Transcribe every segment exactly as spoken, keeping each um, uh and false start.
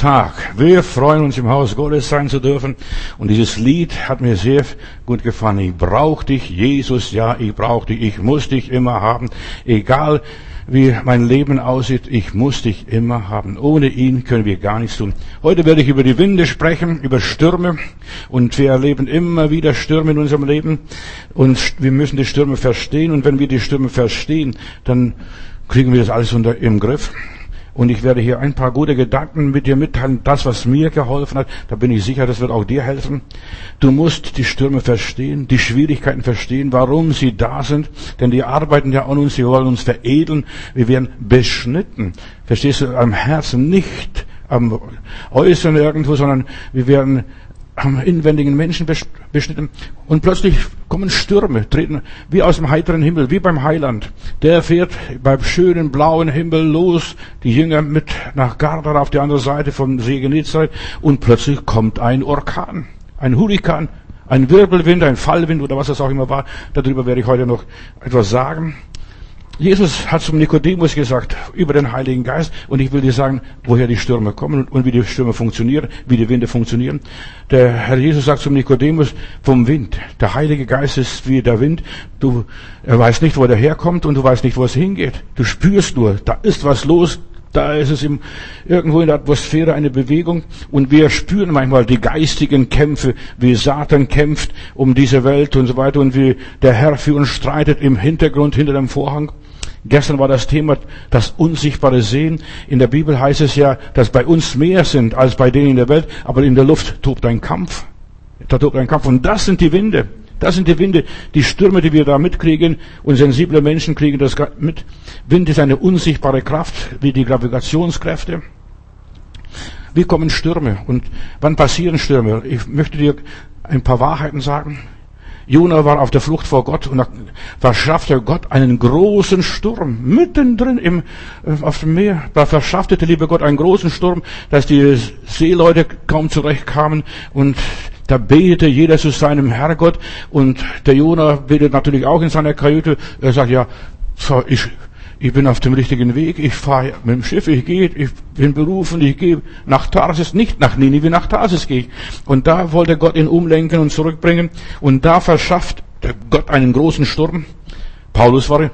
Tag. Wir freuen uns, im Haus Gottes sein zu dürfen. Und dieses Lied hat mir sehr gut gefallen. Ich brauche dich, Jesus, ja, ich brauche dich. Ich muss dich immer haben. Egal, wie mein Leben aussieht, ich muss dich immer haben. Ohne ihn können wir gar nichts tun. Heute werde ich über die Winde sprechen, über Stürme. Und wir erleben immer wieder Stürme in unserem Leben. Und wir müssen die Stürme verstehen. Und wenn wir die Stürme verstehen, dann kriegen wir das alles unter im Griff. Und ich werde hier ein paar gute Gedanken mit dir mitteilen. Das, was mir geholfen hat, da bin ich sicher, das wird auch dir helfen. Du musst die Stürme verstehen, die Schwierigkeiten verstehen, warum sie da sind. Denn die arbeiten ja an uns, sie wollen uns veredeln. Wir werden beschnitten. Verstehst du, am Herzen, nicht am Äußeren irgendwo, sondern wir werden am inwendigen Menschen beschnitten. Und plötzlich kommen Stürme, treten wie aus dem heiteren Himmel, wie beim Heiland. Der fährt beim schönen blauen Himmel los, die Jünger mit nach Gadara auf die andere Seite vom See Genezareth, und plötzlich kommt ein Orkan, ein Hurrikan, ein Wirbelwind, ein Fallwind oder was das auch immer war. Darüber werde ich heute noch etwas sagen. Jesus hat zum Nikodemus gesagt über den Heiligen Geist, und ich will dir sagen, woher die Stürme kommen und wie die Stürme funktionieren, wie die Winde funktionieren. Der Herr Jesus sagt zum Nikodemus vom Wind. Der Heilige Geist ist wie der Wind. Du er weißt nicht, wo der herkommt, und du weißt nicht, wo es hingeht. Du spürst nur, da ist was los. Da ist es im, irgendwo in der Atmosphäre eine Bewegung, und wir spüren manchmal die geistigen Kämpfe, wie Satan kämpft um diese Welt und so weiter, und wie der Herr für uns streitet im Hintergrund, hinter dem Vorhang. Gestern war das Thema das unsichtbare Sehen. In der Bibel heißt es ja, dass bei uns mehr sind als bei denen in der Welt, aber in der Luft tobt ein Kampf. Da tobt ein Kampf, und das sind die Winde. Das sind die Winde, die Stürme, die wir da mitkriegen, und sensible Menschen kriegen das mit. Wind ist eine unsichtbare Kraft, wie die Gravitationskräfte. Wie kommen Stürme und wann passieren Stürme? Ich möchte dir ein paar Wahrheiten sagen. Jona war auf der Flucht vor Gott, und da verschaffte Gott einen großen Sturm mittendrin im, auf dem Meer. Da verschaffte der liebe Gott einen großen Sturm, dass die Seeleute kaum zurechtkamen, und da betete jeder zu seinem Herrgott, und der Jona betet natürlich auch in seiner Kajüte. Er sagt, ja, so, ich, ich bin auf dem richtigen Weg, ich fahre mit dem Schiff, ich gehe, ich bin berufen, ich gehe nach Tarsis, nicht nach Ninive, nach Tarsis gehe ich. Und da wollte Gott ihn umlenken und zurückbringen, und da verschafft Gott einen großen Sturm. Paulus war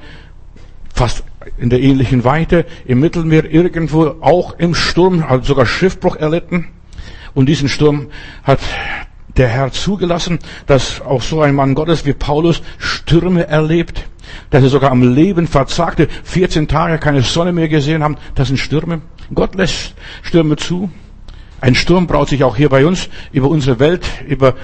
fast in der ähnlichen Weite im Mittelmeer irgendwo auch im Sturm, hat sogar Schiffbruch erlitten. Und diesen Sturm hat der Herr zugelassen, dass auch so ein Mann Gottes wie Paulus Stürme erlebt, dass er sogar am Leben verzagte, vierzehn Tage keine Sonne mehr gesehen haben. Das sind Stürme. Gott lässt Stürme zu. Ein Sturm braut sich auch hier bei uns über unsere Welt, über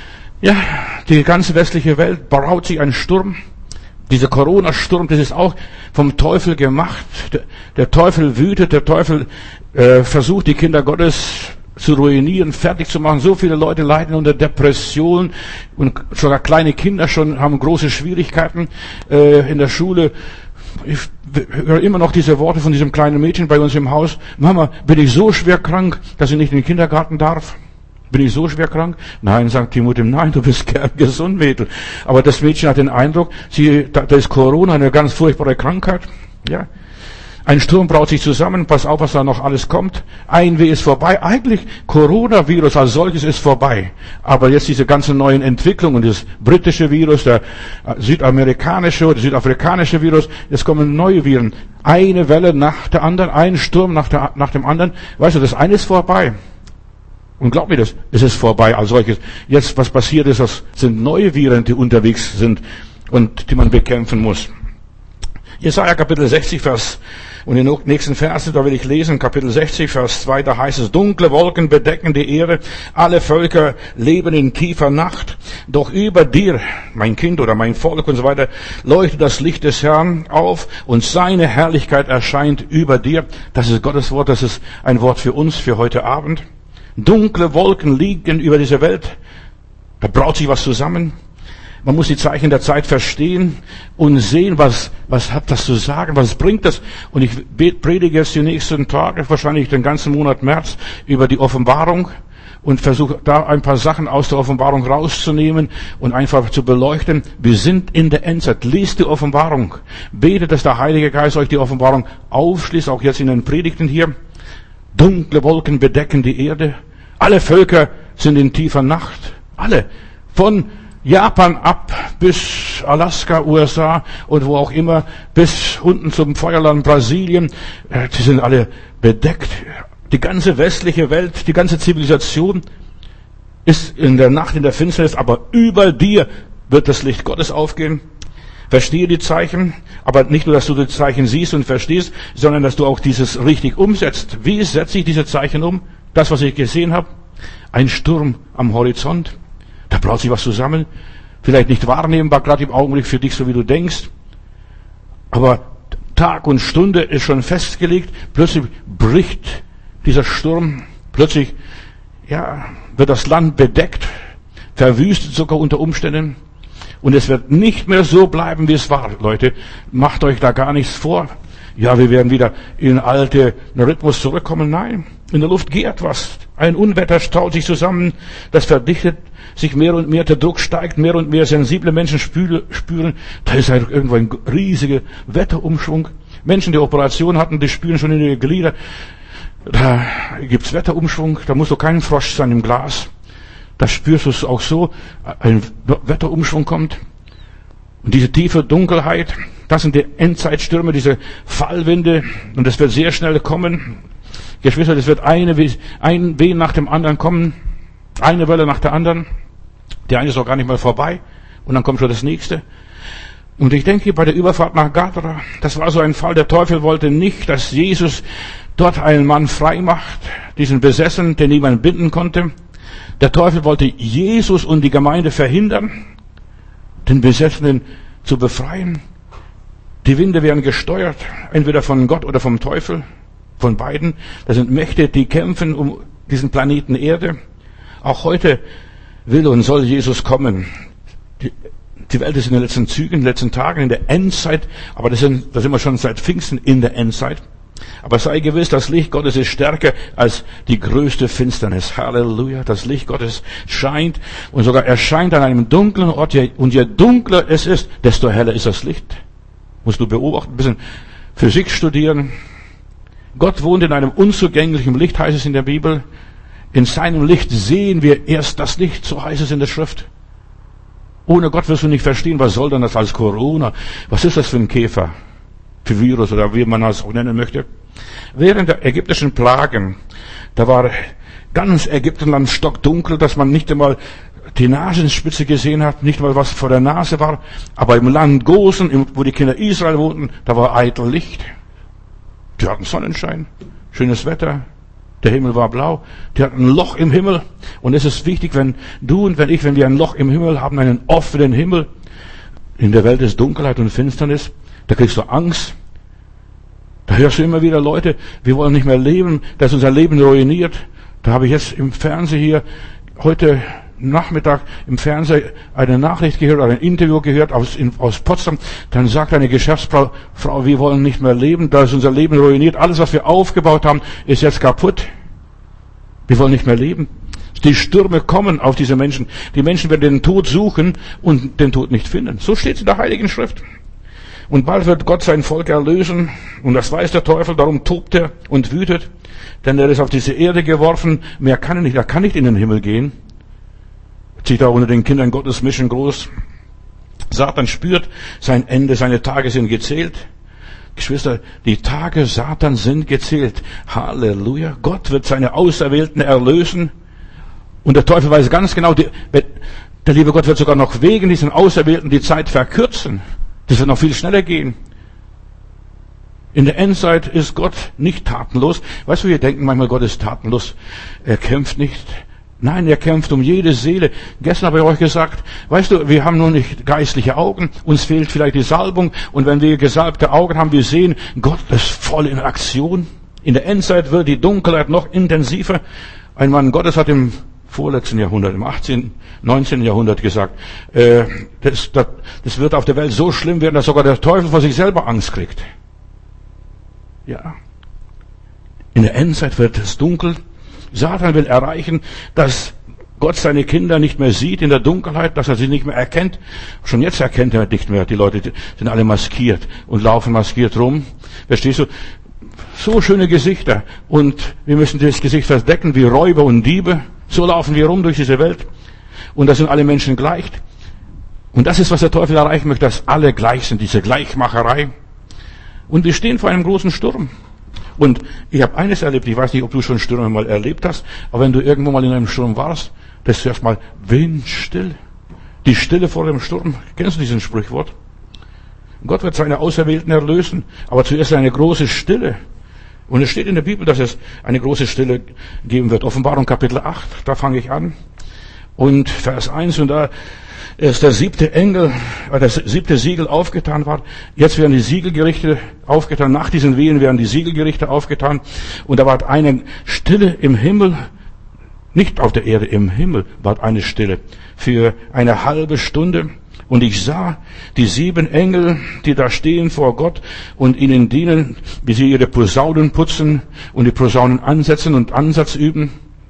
ja die ganze westliche Welt braut sich ein Sturm. Dieser Corona-Sturm, das ist auch vom Teufel gemacht. Der, der Teufel wütet, der Teufel äh, versucht, die Kinder Gottes zu ruinieren, fertig zu machen. So viele Leute leiden unter Depression, und sogar kleine Kinder schon haben große Schwierigkeiten äh, in der Schule. Ich höre immer noch diese Worte von diesem kleinen Mädchen bei uns im Haus. Mama, bin ich so schwer krank, dass ich nicht in den Kindergarten darf? Bin ich so schwer krank? Nein, sagt die Mutter, nein, du bist gern gesund, Mädel. Aber das Mädchen hat den Eindruck, sie, da, da ist Corona, eine ganz furchtbare Krankheit. Ja. Ein Sturm braut sich zusammen, pass auf, was da noch alles kommt. Ein Weh ist vorbei. Eigentlich, Coronavirus als solches ist vorbei. Aber jetzt diese ganzen neuen Entwicklungen, das britische Virus, der südamerikanische oder südafrikanische Virus, jetzt kommen neue Viren. Eine Welle nach der anderen, ein Sturm nach, der, nach dem anderen. Weißt du, das eine ist vorbei. Und glaub mir das, es ist vorbei als solches. Jetzt, was passiert ist, das sind neue Viren, die unterwegs sind und die man bekämpfen muss. Jesaja Kapitel sechzig, Vers, und in den nächsten Versen, da will ich lesen, Kapitel sechzig, Vers zwei, da heißt es, dunkle Wolken bedecken die Erde, alle Völker leben in tiefer Nacht, doch über dir, mein Kind oder mein Volk und so weiter, leuchtet das Licht des Herrn auf, und seine Herrlichkeit erscheint über dir. Das ist Gottes Wort, das ist ein Wort für uns, für heute Abend. Dunkle Wolken liegen über dieser Welt, da braut sich was zusammen. Man muss die Zeichen der Zeit verstehen und sehen, was, was hat das zu sagen, was bringt das. Und ich predige jetzt die nächsten Tage, wahrscheinlich den ganzen Monat März, über die Offenbarung und versuche da ein paar Sachen aus der Offenbarung rauszunehmen und einfach zu beleuchten. Wir sind in der Endzeit. Lest die Offenbarung. Betet, dass der Heilige Geist euch die Offenbarung aufschließt, auch jetzt in den Predigten hier. Dunkle Wolken bedecken die Erde. Alle Völker sind in tiefer Nacht. Alle. Von Japan ab bis Alaska, U S A und wo auch immer, bis unten zum Feuerland Brasilien. Die sind alle bedeckt. Die ganze westliche Welt, die ganze Zivilisation ist in der Nacht, in der Finsternis, aber über dir wird das Licht Gottes aufgehen. Verstehe die Zeichen, aber nicht nur, dass du die Zeichen siehst und verstehst, sondern dass du auch dieses richtig umsetzt. Wie setze ich diese Zeichen um? Das, was ich gesehen habe, ein Sturm am Horizont. Da braut sich was zusammen. Vielleicht nicht wahrnehmbar, gerade im Augenblick für dich, so wie du denkst. Aber Tag und Stunde ist schon festgelegt. Plötzlich bricht dieser Sturm. Plötzlich, ja, wird das Land bedeckt, verwüstet sogar unter Umständen. Und es wird nicht mehr so bleiben, wie es war, Leute. Macht euch da gar nichts vor. Ja, wir werden wieder in alte Rhythmus zurückkommen. Nein, in der Luft geht was. Ein Unwetter staut sich zusammen, das verdichtet sich mehr und mehr, der Druck steigt, mehr und mehr sensible Menschen spüren, da ist halt irgendwo ein riesiger Wetterumschwung. Menschen, die Operation hatten, die spüren schon in ihre Glieder, da gibt's Wetterumschwung, da musst du kein Frosch sein im Glas. Da spürst du es auch so, ein Wetterumschwung kommt. Und diese tiefe Dunkelheit, das sind die Endzeitstürme, diese Fallwinde, und das wird sehr schnell kommen. Geschwister, das wird eine, ein Wehen nach dem anderen kommen, eine Welle nach der anderen. Die eine ist auch gar nicht mal vorbei, und dann kommt schon das nächste. Und ich denke, bei der Überfahrt nach Gadara, das war so ein Fall, der Teufel wollte nicht, dass Jesus dort einen Mann frei macht, diesen Besessenen, den niemand binden konnte. Der Teufel wollte Jesus und die Gemeinde verhindern, den Besessenen zu befreien. Die Winde werden gesteuert, entweder von Gott oder vom Teufel, von beiden. Das sind Mächte, die kämpfen um diesen Planeten Erde. Auch heute will und soll Jesus kommen. Die, die Welt ist in den letzten Zügen, in den letzten Tagen, in der Endzeit, aber das sind, da sind wir schon seit Pfingsten in der Endzeit. Aber sei gewiss, das Licht Gottes ist stärker als die größte Finsternis. Halleluja. Das Licht Gottes scheint und sogar erscheint an einem dunklen Ort. Und je dunkler es ist, desto heller ist das Licht. Musst du beobachten, ein bisschen Physik studieren. Gott wohnt in einem unzugänglichen Licht, heißt es in der Bibel. In seinem Licht sehen wir erst das Licht, so heißt es in der Schrift. Ohne Gott wirst du nicht verstehen, was soll denn das als Corona? Was ist das für ein Käfer? Für Virus oder wie man das auch nennen möchte. Während der ägyptischen Plagen, da war ganz Ägyptenland stockdunkel, dass man nicht einmal die Nasenspitze gesehen hat, nicht mal was vor der Nase war. Aber im Land Gosen, wo die Kinder Israel wohnten, da war eitel Licht. Die hatten Sonnenschein, schönes Wetter, der Himmel war blau, die hatten ein Loch im Himmel. Und es ist wichtig, wenn du und wenn ich, wenn wir ein Loch im Himmel haben, einen offenen Himmel, in der Welt ist Dunkelheit und Finsternis, da kriegst du Angst. Da hörst du immer wieder Leute, wir wollen nicht mehr leben, das ist unser Leben ruiniert. Da habe ich jetzt im Fernsehen hier, heute Nachmittag im Fernsehen eine Nachricht gehört, oder ein Interview gehört aus, in, aus Potsdam. Dann sagt eine Geschäftsfrau, Frau, wir wollen nicht mehr leben, da ist unser Leben ruiniert. Alles, was wir aufgebaut haben, ist jetzt kaputt. Wir wollen nicht mehr leben. Die Stürme kommen auf diese Menschen. Die Menschen werden den Tod suchen und den Tod nicht finden. So steht es in der Heiligen Schrift. Und bald wird Gott sein Volk erlösen. Und das weiß der Teufel, darum tobt er und wütet. Denn er ist auf diese Erde geworfen. Mehr kann er nicht. Er kann nicht in den Himmel gehen. Sieht da unter den Kindern Gottes mischen groß. Satan spürt sein Ende. Seine Tage sind gezählt. Geschwister, die Tage Satans sind gezählt. Halleluja. Gott wird seine Auserwählten erlösen. Und der Teufel weiß ganz genau, die, der liebe Gott wird sogar noch wegen diesen Auserwählten die Zeit verkürzen. Das wird noch viel schneller gehen. In der Endzeit ist Gott nicht tatenlos. Weißt du, wir denken manchmal, Gott ist tatenlos. Er kämpft nicht. Nein, er kämpft um jede Seele. Gestern habe ich euch gesagt, weißt du, wir haben nur nicht geistliche Augen. Uns fehlt vielleicht die Salbung. Und wenn wir gesalbte Augen haben, wir sehen, Gott ist voll in Aktion. In der Endzeit wird die Dunkelheit noch intensiver. Ein Mann Gottes hat im vorletzten Jahrhundert, im achtzehnten, neunzehnten Jahrhundert gesagt, äh, das, das, das wird auf der Welt so schlimm werden, dass sogar der Teufel vor sich selber Angst kriegt. Ja. In der Endzeit wird es dunkel. Satan will erreichen, dass Gott seine Kinder nicht mehr sieht in der Dunkelheit, dass er sie nicht mehr erkennt. Schon jetzt erkennt er nicht mehr. Die Leute sind alle maskiert und laufen maskiert rum. Verstehst du? so schöne Gesichter und wir müssen das Gesicht verdecken wie Räuber und Diebe. So laufen wir rum durch diese Welt und da sind alle Menschen gleich. Und das ist, was der Teufel erreichen möchte, dass alle gleich sind, diese Gleichmacherei. Und wir stehen vor einem großen Sturm. Und ich habe eines erlebt, ich weiß nicht, ob du schon Stürme mal erlebt hast, aber wenn du irgendwo mal in einem Sturm warst, das ist erstmal windstill. Die Stille vor dem Sturm. Kennst du diesen Sprichwort? Gott wird seine Auserwählten erlösen, aber zuerst eine große Stille. Und es steht in der Bibel, dass es eine große Stille geben wird. Offenbarung Kapitel acht, da fange ich an. Und Vers eins, und da ist der siebte Engel, das siebte Siegel aufgetan war. Jetzt werden die Siegelgerichte aufgetan. Nach diesen Wehen werden die Siegelgerichte aufgetan. Und da war eine Stille im Himmel, nicht auf der Erde, im Himmel war eine Stille für eine halbe Stunde. Und ich sah die sieben Engel, die da stehen vor Gott und ihnen dienen, wie sie ihre Posaunen putzen und die Posaunen ansetzen und Ansatz üben.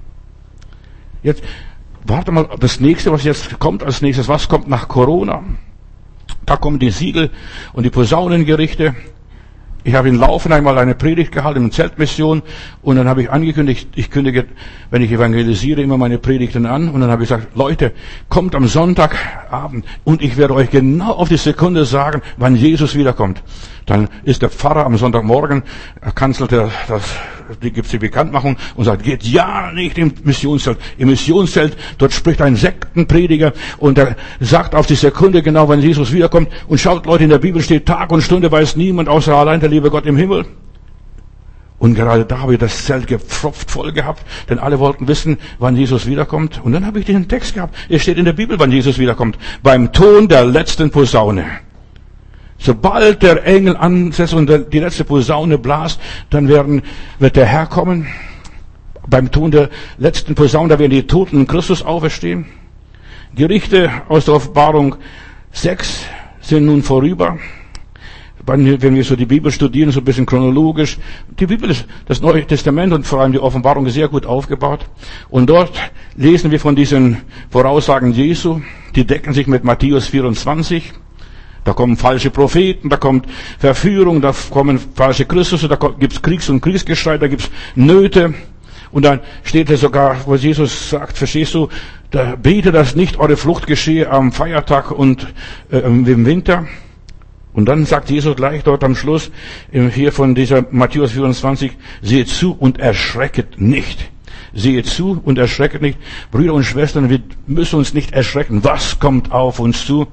Jetzt, warte mal, das nächste, was jetzt kommt als nächstes, was kommt nach Corona? Da kommen die Siegel und die Posaunengerichte. Ich habe in Laufen einmal eine Predigt gehalten in Zeltmission und dann habe ich angekündigt, ich kündige, wenn ich evangelisiere, immer meine Predigten an und dann habe ich gesagt, Leute, kommt am Sonntagabend und ich werde euch genau auf die Sekunde sagen, wann Jesus wiederkommt. Dann ist der Pfarrer am Sonntagmorgen, er kanzelt er das, die gibt's die Bekanntmachung und sagt, geht ja nicht im Missionszelt. Im Missionszelt, dort spricht ein Sektenprediger und er sagt auf die Sekunde genau, wann Jesus wiederkommt. Und schaut, Leute, in der Bibel steht, Tag und Stunde weiß niemand, außer allein der liebe Gott im Himmel. Und gerade da habe ich das Zelt gepfropft voll gehabt, denn alle wollten wissen, wann Jesus wiederkommt. Und dann habe ich den Text gehabt. Es steht in der Bibel, wann Jesus wiederkommt. Beim Ton der letzten Posaune. Sobald der Engel ansetzt und die letzte Posaune blast, dann werden, wird der Herr kommen. Beim Ton der letzten Posaune, da werden die Toten in Christus auferstehen. Gerichte aus der Offenbarung sechs sind nun vorüber. Wenn wir so die Bibel studieren, so ein bisschen chronologisch. Die Bibel ist, das Neue Testament und vor allem die Offenbarung ist sehr gut aufgebaut. Und dort lesen wir von diesen Voraussagen Jesu. Die decken sich mit Matthäus vierundzwanzig. Da kommen falsche Propheten, da kommt Verführung, da kommen falsche Christus, da gibt's Kriegs- und Kriegsgeschrei, da gibt's Nöte. Und dann steht es sogar, wo Jesus sagt, verstehst du, da bete, dass nicht eure Flucht geschehe am Feiertag und äh, im Winter. Und dann sagt Jesus gleich dort am Schluss, hier von dieser Matthäus vierundzwanzig, seht zu und erschrecket nicht. Seht zu und erschrecket nicht. Brüder und Schwestern, wir müssen uns nicht erschrecken. Was kommt auf uns zu?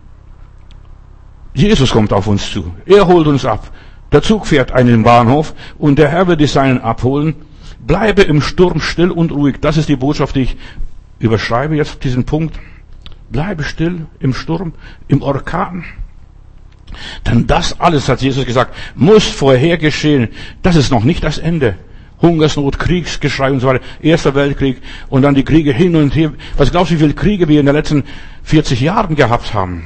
Jesus kommt auf uns zu. Er holt uns ab. Der Zug fährt einen Bahnhof und der Herr wird die Seinen abholen. Bleibe im Sturm still und ruhig. Das ist die Botschaft, die ich überschreibe jetzt diesen Punkt. Bleibe still im Sturm, im Orkan. Denn das alles, hat Jesus gesagt, muss vorher geschehen. Das ist noch nicht das Ende. Hungersnot, Kriegsgeschrei und so weiter. Erster Weltkrieg und dann die Kriege hin und her. Was glaubst du, wie viele Kriege wir in den letzten vierzig Jahren gehabt haben?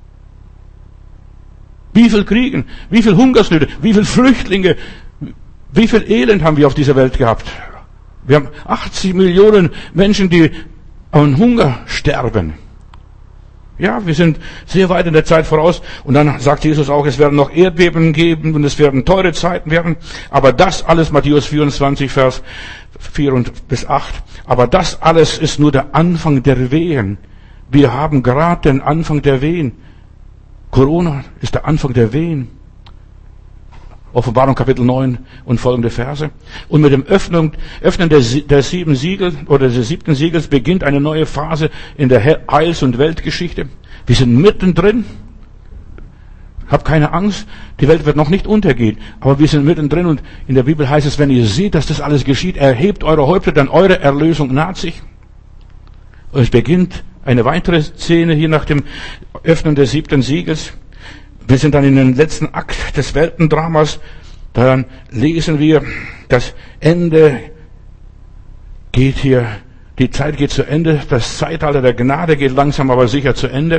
Wie viel Kriegen, wie viel Hungersnöte, wie viel Flüchtlinge, wie viel Elend haben wir auf dieser Welt gehabt? Wir haben achtzig Millionen Menschen, die an Hunger sterben. Ja, wir sind sehr weit in der Zeit voraus. Und dann sagt Jesus auch, es werden noch Erdbeben geben und es werden teure Zeiten werden. Aber das alles, Matthäus vierundzwanzig, Vers vier bis acht. Aber das alles ist nur der Anfang der Wehen. Wir haben gerade den Anfang der Wehen. Corona ist der Anfang der Wehen. Offenbarung Kapitel neun und folgende Verse. Und mit dem Öffnung, Öffnen der, der sieben Siegel oder des siebten Siegels beginnt eine neue Phase in der Heils- und Weltgeschichte. Wir sind mittendrin. Hab keine Angst, die Welt wird noch nicht untergehen, aber wir sind mittendrin und in der Bibel heißt es, wenn ihr seht, dass das alles geschieht, erhebt eure Häupter, denn eure Erlösung naht sich. Und es beginnt eine weitere Szene hier nach dem Öffnen des siebten Siegels. Wir sind dann in den letzten Akt des Weltendramas. Dann lesen wir, das Ende geht hier, die Zeit geht zu Ende, das Zeitalter der Gnade geht langsam aber sicher zu Ende.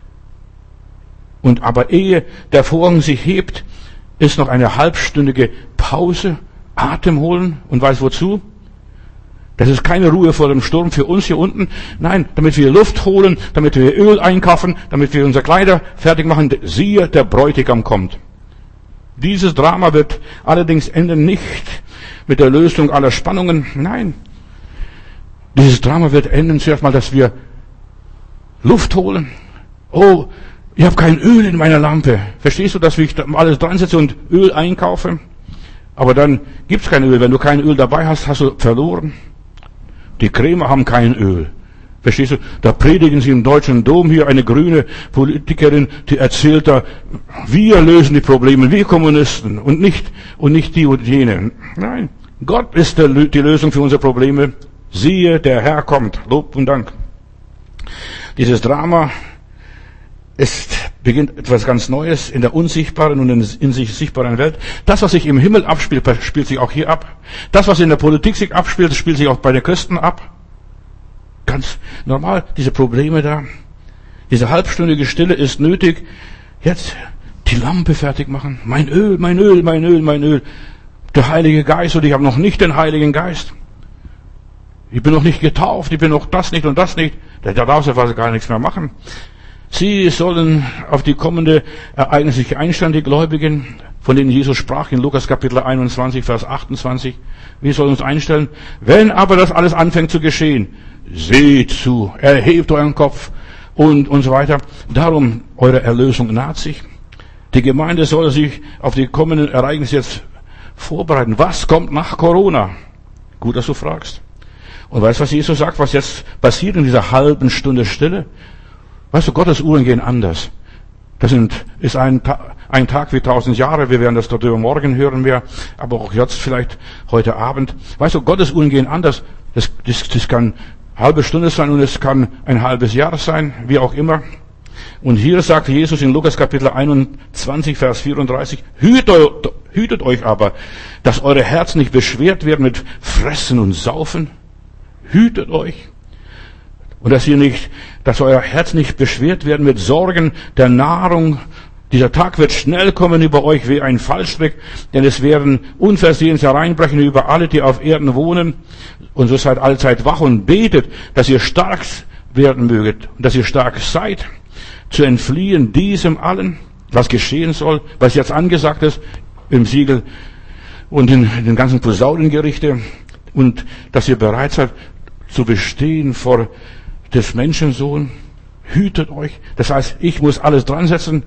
Und aber ehe der Vorhang sich hebt, ist noch eine halbstündige Pause, Atem holen und weiß wozu? Das ist keine Ruhe vor dem Sturm für uns hier unten. Nein, damit wir Luft holen, damit wir Öl einkaufen, damit wir unsere Kleider fertig machen. Siehe, der Bräutigam kommt. Dieses Drama wird allerdings enden nicht mit der Lösung aller Spannungen. Nein. Dieses Drama wird enden zuerst mal, dass wir Luft holen. Oh, ich habe kein Öl in meiner Lampe. Verstehst du, dass ich da alles dran setze und Öl einkaufe? Aber dann gibt's kein Öl. Wenn du kein Öl dabei hast, hast du verloren. Die Krämer haben kein Öl. Verstehst du? Da predigen sie im Deutschen Dom hier eine grüne Politikerin, die erzählt da, wir lösen die Probleme, wir Kommunisten und nicht, und nicht die und jene. Nein. Gott ist der, die Lösung für unsere Probleme. Siehe, der Herr kommt. Lob und Dank. Dieses Drama ist, beginnt etwas ganz Neues in der unsichtbaren und in sich sichtbaren Welt. Das, was sich im Himmel abspielt, spielt sich auch hier ab. Das, was in der Politik sich abspielt, spielt sich auch bei den Christen ab. Ganz normal, diese Probleme da. Diese halbstündige Stille ist nötig. Jetzt die Lampe fertig machen. Mein Öl, mein Öl, mein Öl, mein Öl. Der Heilige Geist, und ich habe noch nicht den Heiligen Geist. Ich bin noch nicht getauft, ich bin noch das nicht und das nicht. Da darfst du fast gar nichts mehr machen. Sie sollen auf die kommende Ereignisse sich einstellen, die Gläubigen, von denen Jesus sprach in Lukas Kapitel einundzwanzig, Vers achtundzwanzig. Wir sollen uns einstellen. Wenn aber das alles anfängt zu geschehen, seht zu, erhebt euren Kopf und, und so weiter. Darum, eure Erlösung naht sich. Die Gemeinde soll sich auf die kommenden Ereignisse jetzt vorbereiten. Was kommt nach Corona? Gut, dass du fragst. Und weißt du, was Jesus sagt, was jetzt passiert in dieser halben Stunde Stille? Weißt du, Gottes Uhren gehen anders. Das sind, ist ein, ein Tag wie tausend Jahre. Wir werden das darüber morgen hören wir, aber auch jetzt vielleicht heute Abend. Weißt du, Gottes Uhren gehen anders. Das, das, das kann halbe Stunde sein und es kann ein halbes Jahr sein, wie auch immer. Und hier sagt Jesus in Lukas Kapitel einundzwanzig, Vers vierunddreißig, hütet, hütet euch aber, dass eure Herzen nicht beschwert werden mit Fressen und Saufen. Hütet euch. Und dass ihr nicht, dass euer Herz nicht beschwert werden mit Sorgen der Nahrung. Dieser Tag wird schnell kommen über euch wie ein Fallstrick, denn es werden unversehens hereinbrechen über alle, die auf Erden wohnen. Und so seid allzeit wach und betet, dass ihr stark werden möget und dass ihr stark seid, zu entfliehen diesem allen, was geschehen soll, was jetzt angesagt ist im Siegel und in den ganzen Posaunengerichte, und dass ihr bereit seid zu bestehen vor des Menschensohn. Hütet euch. Das heißt, ich muss alles dran setzen.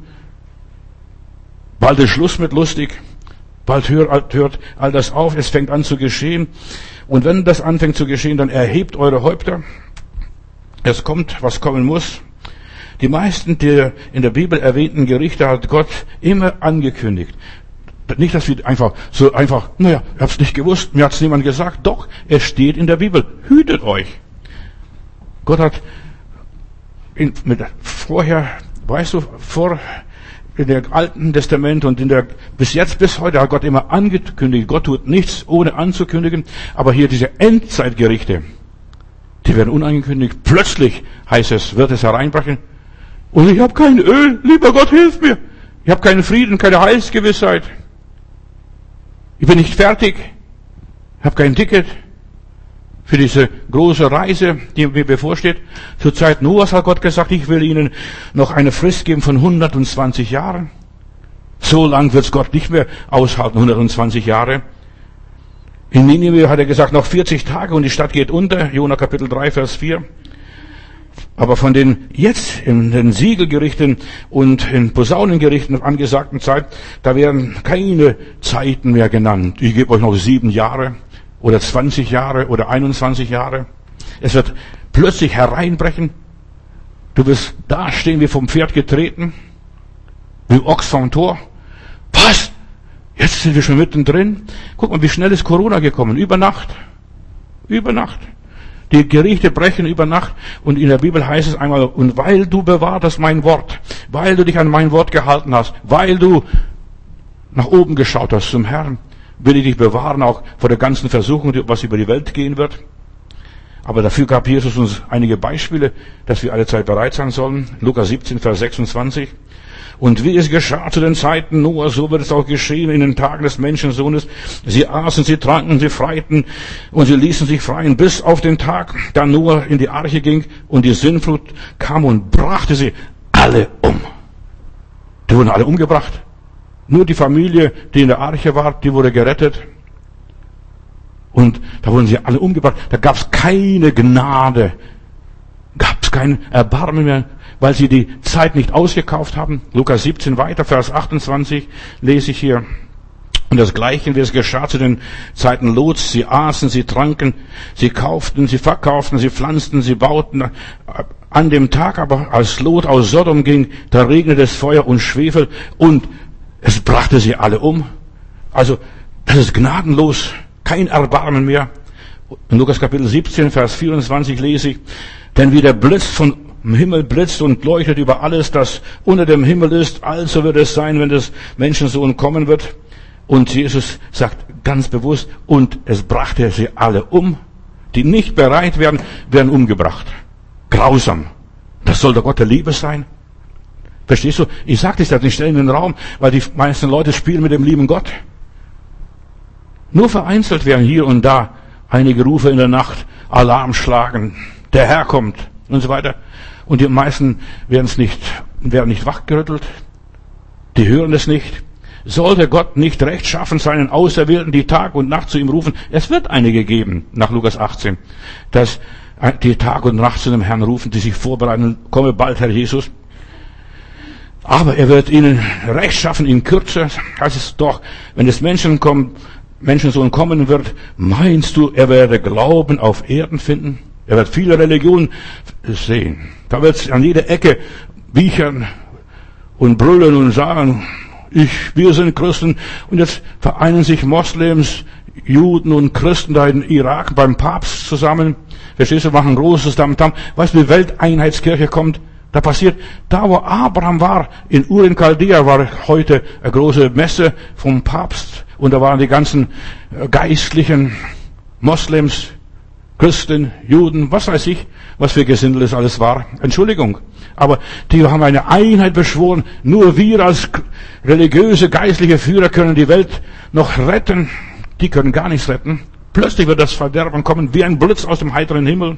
Bald ist Schluss mit lustig. Bald hört, hört all das auf. Es fängt an zu geschehen. Und wenn das anfängt zu geschehen, dann erhebt eure Häupter. Es kommt, was kommen muss. Die meisten der in der Bibel erwähnten Gerichte hat Gott immer angekündigt. Nicht, dass wir einfach so einfach, naja, ich hab's nicht gewusst, mir hat's niemand gesagt. Doch, es steht in der Bibel. Hütet euch. Gott hat in, mit, vorher, weißt du, vor in der Alten Testament und in der bis jetzt bis heute hat Gott immer angekündigt. Gott tut nichts ohne anzukündigen. Aber hier diese Endzeitgerichte, die werden unangekündigt. Plötzlich heißt es, wird es hereinbrechen. Und ich habe kein Öl. Lieber Gott, hilf mir. Ich habe keinen Frieden, keine Heilsgewissheit. Ich bin nicht fertig. Ich habe kein Ticket für diese große Reise, die mir bevorsteht. Zur Zeit Noahs hat Gott gesagt, ich will ihnen noch eine Frist geben von hundertzwanzig Jahren. So lang wird's Gott nicht mehr aushalten, hundertzwanzig Jahre. In Ninive hat er gesagt, noch vierzig Tage und die Stadt geht unter. Jona Kapitel drei, Vers vier. Aber von den jetzt in den Siegelgerichten und in Posaunengerichten angesagten Zeit, da werden keine Zeiten mehr genannt. Ich gebe euch noch sieben Jahre oder zwanzig Jahre oder einundzwanzig Jahre. Es wird plötzlich hereinbrechen. Du wirst dastehen wie vom Pferd getreten, wie Ochs vom Tor. Was? Jetzt sind wir schon mittendrin. Guck mal, wie schnell ist Corona gekommen. Über Nacht. Über Nacht. Die Gerichte brechen über Nacht. Und in der Bibel heißt es einmal, und weil du bewahrt hast mein Wort, weil du dich an mein Wort gehalten hast, weil du nach oben geschaut hast zum Herrn, will ich dich bewahren, auch vor der ganzen Versuchung, was über die Welt gehen wird. Aber dafür gab Jesus uns einige Beispiele, dass wir alle Zeit bereit sein sollen. Lukas siebzehn, Vers sechsundzwanzig. Und wie es geschah zu den Zeiten Noah, so wird es auch geschehen in den Tagen des Menschensohnes. Sie aßen, sie tranken, sie freiten und sie ließen sich freien, bis auf den Tag, da Noah in die Arche ging und die Sintflut kam und brachte sie alle um. Die wurden alle umgebracht. Nur die Familie, die in der Arche war, die wurde gerettet. Und da wurden sie alle umgebracht. Da gab es keine Gnade, gab es kein Erbarmen mehr, weil sie die Zeit nicht ausgekauft haben. Lukas siebzehn weiter, Vers achtundzwanzig lese ich hier. Und das Gleiche, wie es geschah zu den Zeiten Lots. Sie aßen, sie tranken, sie kauften, sie verkauften, sie pflanzten, sie bauten. An dem Tag aber, als Lot aus Sodom ging, da regnete es Feuer und Schwefel und es brachte sie alle um. Also, das ist gnadenlos. Kein Erbarmen mehr. In Lukas Kapitel siebzehn, Vers vierundzwanzig lese ich, denn wie der Blitz vom Himmel blitzt und leuchtet über alles, das unter dem Himmel ist, also wird es sein, wenn des Menschensohn kommen wird. Und Jesus sagt ganz bewusst, und es brachte sie alle um. Die nicht bereit werden, werden umgebracht. Grausam. Das soll der Gott der Liebe sein. Verstehst du? Ich sage das nicht schnell in den Raum, weil die meisten Leute spielen mit dem lieben Gott. Nur vereinzelt werden hier und da einige Rufe in der Nacht, Alarm schlagen, der Herr kommt und so weiter. Und die meisten werden es nicht, werden nicht wachgerüttelt. Die hören es nicht. Sollte Gott nicht rechtschaffen seinen Auserwählten, die Tag und Nacht zu ihm rufen? Es wird einige geben, nach Lukas achtzehn, dass die Tag und Nacht zu dem Herrn rufen, die sich vorbereiten, komme bald, Herr Jesus. Aber er wird ihnen rechtschaffen in Kürze, heißt es doch, wenn es Menschen kommt, Menschensohn kommen wird, meinst du, er werde Glauben auf Erden finden? Er wird viele Religionen sehen. Da wird es an jeder Ecke wiechern und brüllen und sagen, ich, wir sind Christen. Und jetzt vereinen sich Moslems, Juden und Christen da in Irak beim Papst zusammen. Verstehst du, machen großes Tamtam. Weißt du, wie Welteinheitskirche kommt? Da passiert, da wo Abraham war, in Ur in Chaldea war heute eine große Messe vom Papst und da waren die ganzen geistlichen Moslems, Christen, Juden, was weiß ich, was für Gesindel es alles war. Entschuldigung. Aber die haben eine Einheit beschworen. Nur wir als religiöse, geistliche Führer können die Welt noch retten. Die können gar nichts retten. Plötzlich wird das Verderben kommen wie ein Blitz aus dem heiteren Himmel.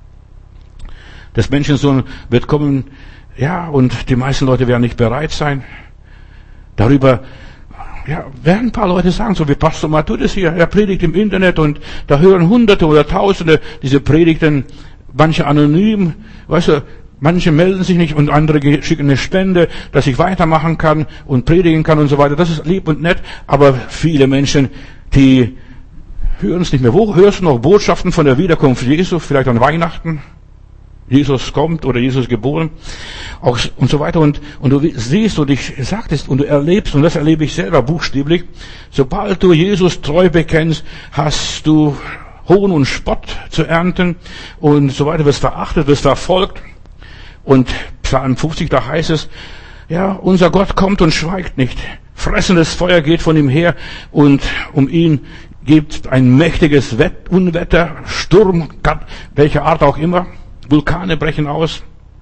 Das Menschensohn wird kommen, ja, und die meisten Leute werden nicht bereit sein. Darüber, ja, werden ein paar Leute sagen, so wie Pastor Matthäus hier, er predigt im Internet und da hören Hunderte oder Tausende diese Predigten, manche anonym, weißt du, manche melden sich nicht und andere schicken eine Spende, dass ich weitermachen kann und predigen kann und so weiter. Das ist lieb und nett, aber viele Menschen, die hören es nicht mehr. Wo hörst du noch Botschaften von der Wiederkunft Jesu, vielleicht an Weihnachten? Jesus kommt oder Jesus geboren, auch und so weiter und und du siehst und ich sagtest und du erlebst und das erlebe ich selber buchstäblich. Sobald du Jesus treu bekennst, hast du Hohn und Spott zu ernten und so weiter, wirst verachtet, wirst verfolgt. Und Psalm fünfzig, da heißt es, ja, unser Gott kommt und schweigt nicht. Fressendes Feuer geht von ihm her und um ihn gibt ein mächtiges Wett- Unwetter, Sturm, welcher Art auch immer. Vulkane brechen aus.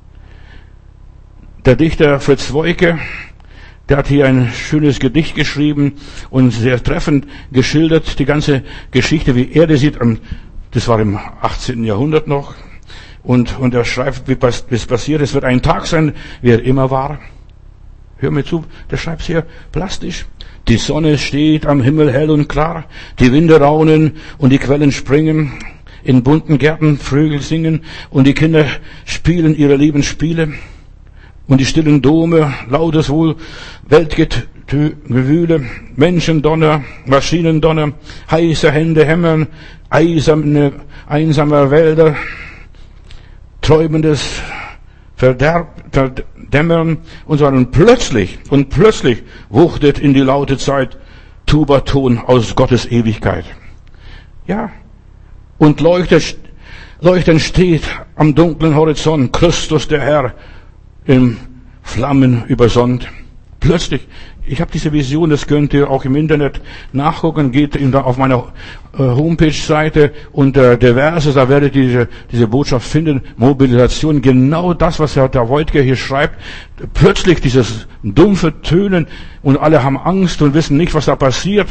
Der Dichter Fritz Woike, der hat hier ein schönes Gedicht geschrieben und sehr treffend geschildert, die ganze Geschichte, wie er das sieht. Das war im achtzehnten Jahrhundert noch. Und, und er schreibt, wie es passiert, es wird ein Tag sein, wie er immer war. Hör mir zu, der schreibt hier plastisch. Die Sonne steht am Himmel hell und klar, die Winde raunen und die Quellen springen. In bunten Gärten Vögel singen und die Kinder spielen ihre lieben Spiele. Und die stillen Dome, lautes Wohl, Weltgewühle, Menschendonner, Maschinendonner, heiße Hände hämmern, eiserne, einsamer Wälder, träumendes Verderb, Verdämmern und so weiter. Und plötzlich, und plötzlich wuchtet in die laute Zeit Tubaton aus Gottes Ewigkeit. Ja. Und leuchtet, leuchtend steht am dunklen Horizont Christus der Herr in Flammen übersonnt. Plötzlich, ich habe diese Vision, das könnt ihr auch im Internet nachgucken, geht auf meiner Homepage-Seite unter der Verse, da werdet ihr diese, diese Botschaft finden, Mobilisation, genau das, was Herr Woidke hier schreibt. Plötzlich dieses dumpfe Tönen und alle haben Angst und wissen nicht, was da passiert.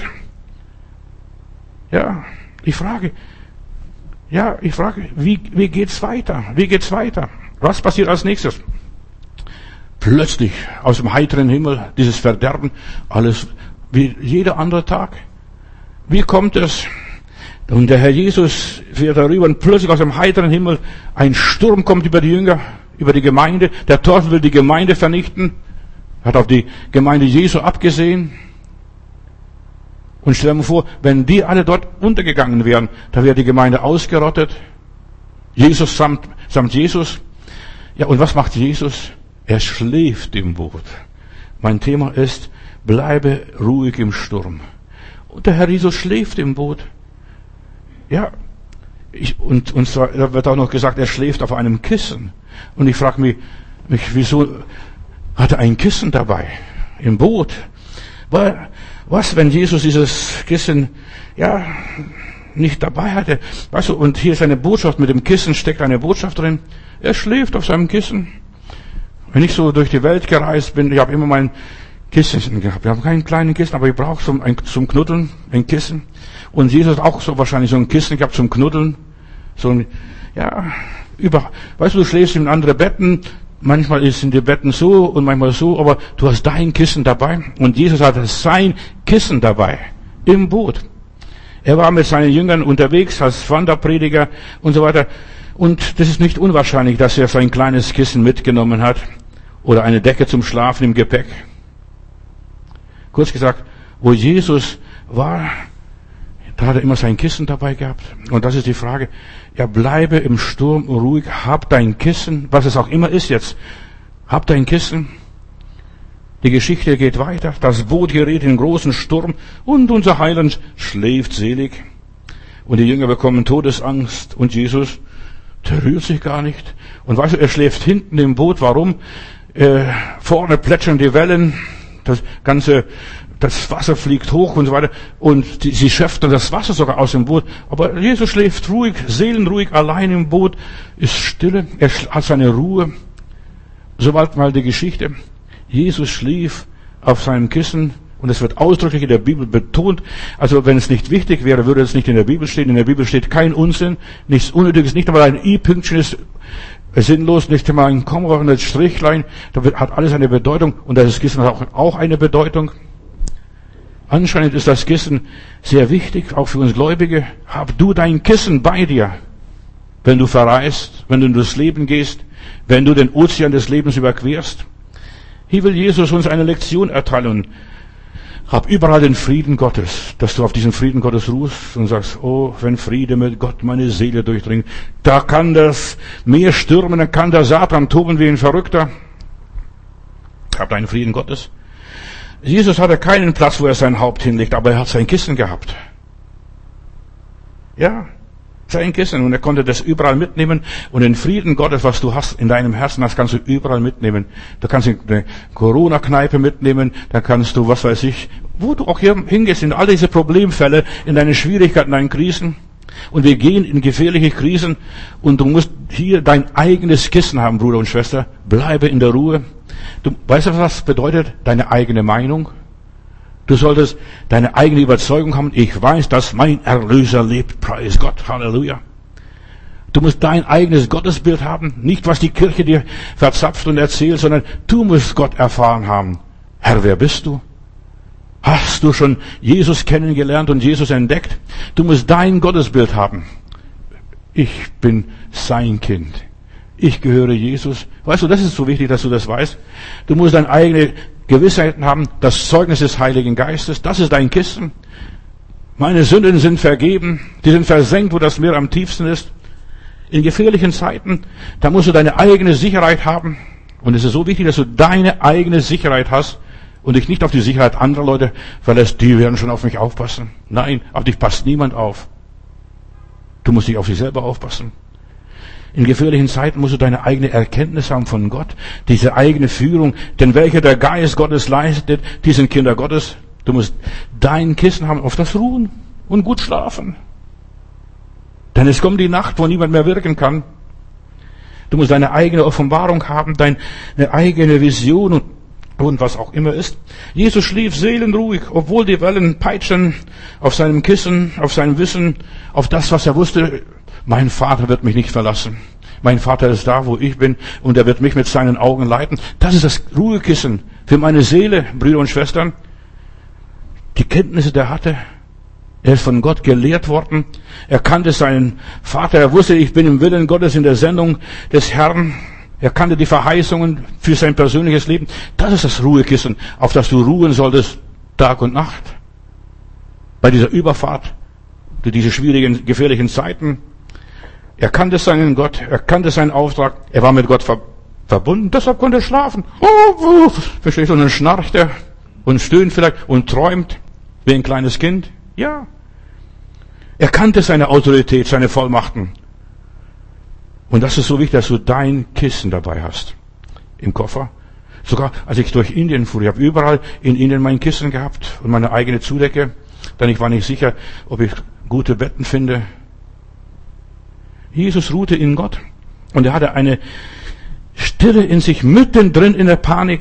Ja, ich frage, Ja, ich frage, wie, wie geht's weiter? Wie geht's weiter? Was passiert als nächstes? plötzlich aus dem heiteren Himmel dieses Verderben, alles wie jeder andere Tag. Wie kommt es? Und der Herr Jesus fährt darüber und plötzlich aus dem heiteren Himmel ein Sturm kommt über die Jünger, über die Gemeinde. Der Teufel will die Gemeinde vernichten, hat auf die Gemeinde Jesu abgesehen. Und stell dir vor, wenn die alle dort untergegangen wären, da wäre die Gemeinde ausgerottet. Jesus samt, samt Jesus. Ja, und was macht Jesus? Er schläft im Boot. Mein Thema ist, bleibe ruhig im Sturm. Und der Herr Jesus schläft im Boot. Ja, ich, und, und zwar, da wird auch noch gesagt, er schläft auf einem Kissen. Und ich frage mich, mich, wieso hat er ein Kissen dabei? Im Boot. Was, wenn Jesus dieses Kissen, ja, nicht dabei hatte? Weißt du, und hier ist eine Botschaft, mit dem Kissen steckt eine Botschaft drin. Er schläft auf seinem Kissen. Wenn ich so durch die Welt gereist bin, ich habe immer mein Kissen gehabt. Wir haben keinen kleinen Kissen, aber ich brauche zum, zum Knuddeln ein Kissen. Und Jesus hat auch so wahrscheinlich so ein Kissen gehabt zum Knuddeln. So ein, ja, über, weißt du, du schläfst in andere Betten. Manchmal sind die Betten so und manchmal so, aber du hast dein Kissen dabei. Und Jesus hatte sein Kissen dabei. Im Boot. Er war mit seinen Jüngern unterwegs als Wanderprediger und so weiter. Und das ist nicht unwahrscheinlich, dass er sein kleines Kissen mitgenommen hat. Oder eine Decke zum Schlafen im Gepäck. Kurz gesagt, wo Jesus war, da hat er immer sein Kissen dabei gehabt. Und das ist die Frage. Ja, bleibe im Sturm ruhig, hab dein Kissen, was es auch immer ist jetzt. Hab dein Kissen. Die Geschichte geht weiter. Das Boot gerät in großen Sturm und unser Heiland schläft selig. Und die Jünger bekommen Todesangst und Jesus, der rührt sich gar nicht. Und weißt du, er schläft hinten im Boot. Warum? Äh, vorne plätschern die Wellen. Das ganze, das Wasser fliegt hoch und so weiter. Und die, sie schöpfen das Wasser sogar aus dem Boot. Aber Jesus schläft ruhig, seelenruhig, allein im Boot, ist stille. Er hat seine Ruhe. Soweit mal die Geschichte. Jesus schlief auf seinem Kissen. Und es wird ausdrücklich in der Bibel betont. Also wenn es nicht wichtig wäre, würde es nicht in der Bibel stehen. In der Bibel steht kein Unsinn, nichts Unnötiges, nicht einmal ein I-Pünktchen ist sinnlos, nicht einmal ein Komma und ein Strichlein. Da hat alles eine Bedeutung. Und das Kissen hat auch eine Bedeutung. Anscheinend ist das Kissen sehr wichtig, auch für uns Gläubige. Hab du dein Kissen bei dir, wenn du verreist, wenn du durchs Leben gehst, wenn du den Ozean des Lebens überquerst. Hier will Jesus uns eine Lektion erteilen. Hab überall den Frieden Gottes, dass du auf diesen Frieden Gottes ruhst und sagst, oh, wenn Friede mit Gott meine Seele durchdringt, da kann das Meer stürmen, dann kann der Satan toben wie ein Verrückter. Hab deinen Frieden Gottes. Jesus hatte keinen Platz, wo er sein Haupt hinlegt, aber er hat sein Kissen gehabt. Ja, sein Kissen. Und er konnte das überall mitnehmen. Und den Frieden Gottes, was du hast in deinem Herzen, das kannst du überall mitnehmen. Du kannst eine Corona-Kneipe mitnehmen, da kannst du, was weiß ich, wo du auch hier hingehst, in all diese Problemfälle, in deine Schwierigkeiten, in deinen Krisen. Und wir gehen in gefährliche Krisen und du musst hier dein eigenes Kissen haben, Bruder und Schwester. Bleibe in der Ruhe. Du weißt du, was das bedeutet? Deine eigene Meinung. Du solltest deine eigene Überzeugung haben. Ich weiß, dass mein Erlöser lebt. Preis Gott. Halleluja. Du musst dein eigenes Gottesbild haben. Nicht, was die Kirche dir verzapft und erzählt, sondern du musst Gott erfahren haben. Herr, wer bist du? Hast du schon Jesus kennengelernt und Jesus entdeckt? Du musst dein Gottesbild haben. Ich bin sein Kind. Ich gehöre Jesus. Weißt du, das ist so wichtig, dass du das weißt. Du musst deine eigene Gewissheiten haben, das Zeugnis des Heiligen Geistes, das ist dein Kissen. Meine Sünden sind vergeben, die sind versenkt, wo das Meer am tiefsten ist. In gefährlichen Zeiten, da musst du deine eigene Sicherheit haben. Und es ist so wichtig, dass du deine eigene Sicherheit hast und dich nicht auf die Sicherheit anderer Leute verlässt, die werden schon auf mich aufpassen. Nein, auf dich passt niemand auf. Du musst dich auf dich selber aufpassen. In gefährlichen Zeiten musst du deine eigene Erkenntnis haben von Gott, diese eigene Führung, denn welche der Geist Gottes leistet, die sind Kinder Gottes. Du musst dein Kissen haben, auf das ruhen und gut schlafen. Denn es kommt die Nacht, wo niemand mehr wirken kann. Du musst deine eigene Offenbarung haben, deine eigene Vision und, und was auch immer ist. Jesus schlief seelenruhig, obwohl die Wellen peitschen auf seinem Kissen, auf seinem Wissen, auf das, was er wusste. Mein Vater wird mich nicht verlassen. Mein Vater ist da, wo ich bin, und er wird mich mit seinen Augen leiten. Das ist das Ruhekissen für meine Seele, Brüder und Schwestern. Die Kenntnisse, die er hatte. Er ist von Gott gelehrt worden. Er kannte seinen Vater. Er wusste, ich bin im Willen Gottes in der Sendung des Herrn. Er kannte die Verheißungen für sein persönliches Leben. Das ist das Ruhekissen, auf das du ruhen solltest, Tag und Nacht. Bei dieser Überfahrt, durch diese schwierigen, gefährlichen Zeiten. Er kannte seinen Gott, er kannte seinen Auftrag, er war mit Gott ver- verbunden, deshalb konnte er schlafen. Oh, oh, verstehst du? Und dann schnarcht er und stöhnt vielleicht und träumt wie ein kleines Kind. Ja. Er kannte seine Autorität, seine Vollmachten. Und das ist so wichtig, dass du dein Kissen dabei hast. Im Koffer. Sogar als ich durch Indien fuhr, ich habe überall in Indien mein Kissen gehabt und meine eigene Zudecke, denn ich war nicht sicher, ob ich gute Betten finde. Jesus ruhte in Gott und er hatte eine Stille in sich, mittendrin in der Panik.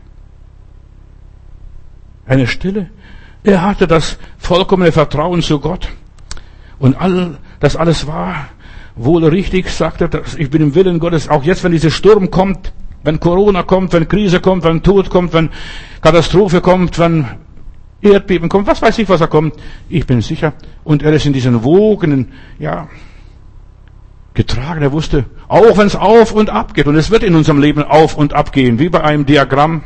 Eine Stille. Er hatte das vollkommene Vertrauen zu Gott und all, das alles war wohl richtig, sagte er, ich bin im Willen Gottes, auch jetzt, wenn dieser Sturm kommt, wenn Corona kommt, wenn Krise kommt, wenn Tod kommt, wenn Katastrophe kommt, wenn Erdbeben kommt, was weiß ich, was da kommt, ich bin sicher. Und er ist in diesen Wogen, ja, getragen. Er wusste, auch wenn es auf und ab geht, und es wird in unserem Leben auf und ab gehen, wie bei einem Diagramm.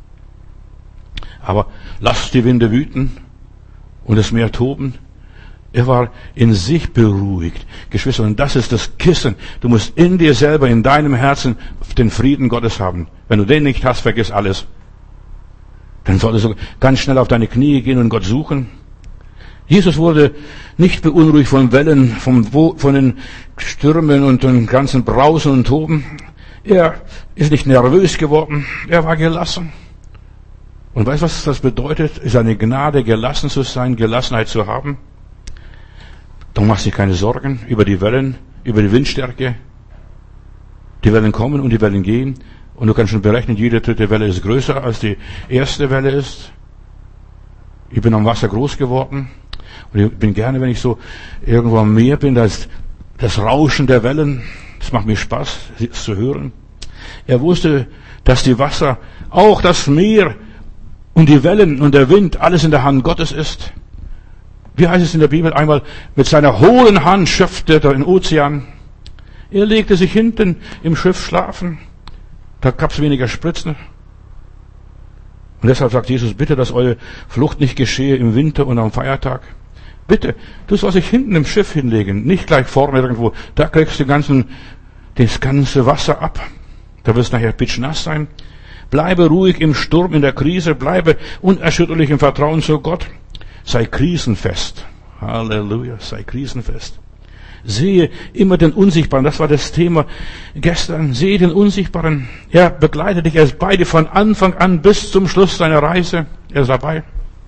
Aber lasst die Winde wüten und das Meer toben. Er war in sich beruhigt. Geschwister, und das ist das Kissen. Du musst in dir selber, in deinem Herzen den Frieden Gottes haben. Wenn du den nicht hast, vergiss alles. Dann solltest du ganz schnell auf deine Knie gehen und Gott suchen. Jesus wurde nicht beunruhigt von Wellen, vom, von den Stürmen und den ganzen Brausen und Toben. Er ist nicht nervös geworden. Er war gelassen. Und weißt du, was das bedeutet? Ist eine Gnade, gelassen zu sein, Gelassenheit zu haben. Du machst dir keine Sorgen über die Wellen, über die Windstärke. Die Wellen kommen und die Wellen gehen. Und du kannst schon berechnen, jede dritte Welle ist größer als die erste Welle ist. Ich bin am Wasser groß geworden. Und ich bin gerne, wenn ich so irgendwo am Meer bin, das, das Rauschen der Wellen, das macht mir Spaß, es zu hören. Er wusste, dass die Wasser, auch das Meer und die Wellen und der Wind, alles in der Hand Gottes ist. Wie heißt es in der Bibel einmal, mit seiner hohlen Hand schöpfte er den Ozean. Er legte sich hinten im Schiff schlafen. Da gab es weniger Spritzen. Und deshalb sagt Jesus, bitte, dass eure Flucht nicht geschehe im Winter und am Feiertag. Bitte, du sollst dich hinten im Schiff hinlegen, nicht gleich vorne irgendwo. Da kriegst du ganzen, das ganze Wasser ab. Da wirst du nachher pitschnass sein. Bleibe ruhig im Sturm, in der Krise. Bleibe unerschütterlich im Vertrauen zu Gott. Sei krisenfest. Halleluja, sei krisenfest. Sehe immer den Unsichtbaren. Das war das Thema gestern. Sehe den Unsichtbaren. Er begleitet dich. Er ist bei dir von Anfang an bis zum Schluss deiner Reise. Er ist dabei.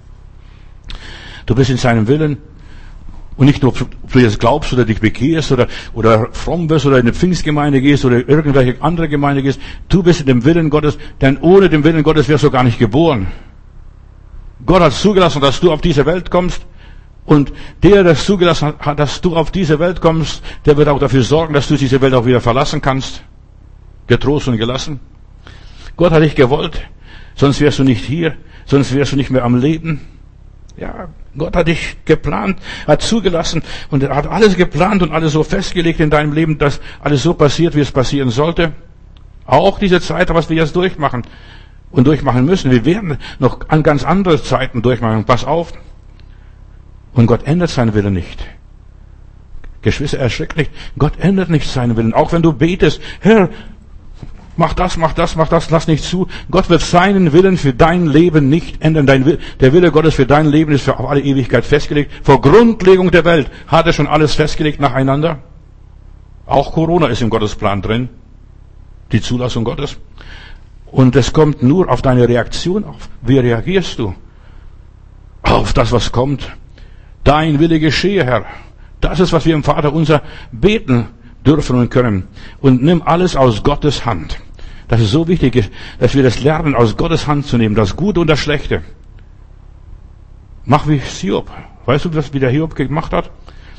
Du bist in seinem Willen. Und nicht nur, ob du jetzt glaubst oder dich bekehrst oder, oder fromm bist oder in eine Pfingstgemeinde gehst oder irgendwelche andere Gemeinde gehst. Du bist in dem Willen Gottes. Denn ohne den Willen Gottes wärst du gar nicht geboren. Gott hat zugelassen, dass du auf diese Welt kommst. Und der, der es zugelassen hat, dass du auf diese Welt kommst, der wird auch dafür sorgen, dass du diese Welt auch wieder verlassen kannst. Getrost und gelassen. Gott hat dich gewollt, sonst wärst du nicht hier, sonst wärst du nicht mehr am Leben. Ja, Gott hat dich geplant, hat zugelassen und er hat alles geplant und alles so festgelegt in deinem Leben, dass alles so passiert, wie es passieren sollte. Auch diese Zeit, was wir jetzt durchmachen und durchmachen müssen. Wir werden noch an ganz andere Zeiten durchmachen. Pass auf. Und Gott ändert seinen Willen nicht. Geschwister, erschreckt nicht. Gott ändert nicht seinen Willen. Auch wenn du betest, Herr, mach das, mach das, mach das, lass nicht zu. Gott wird seinen Willen für dein Leben nicht ändern. Dein Will, der Wille Gottes für dein Leben ist für auf alle Ewigkeit festgelegt. Vor Grundlegung der Welt hat er schon alles festgelegt nacheinander. Auch Corona ist im Gottesplan drin. Die Zulassung Gottes. Und es kommt nur auf deine Reaktion auf. Wie reagierst du auf das, was kommt? Dein Wille geschehe, Herr. Das ist, was wir im Vater unser beten dürfen und können. Und nimm alles aus Gottes Hand. Das ist so wichtig, dass wir das lernen, aus Gottes Hand zu nehmen, das Gute und das Schlechte. Mach wie Hiob. Weißt du, was wie der Hiob gemacht hat?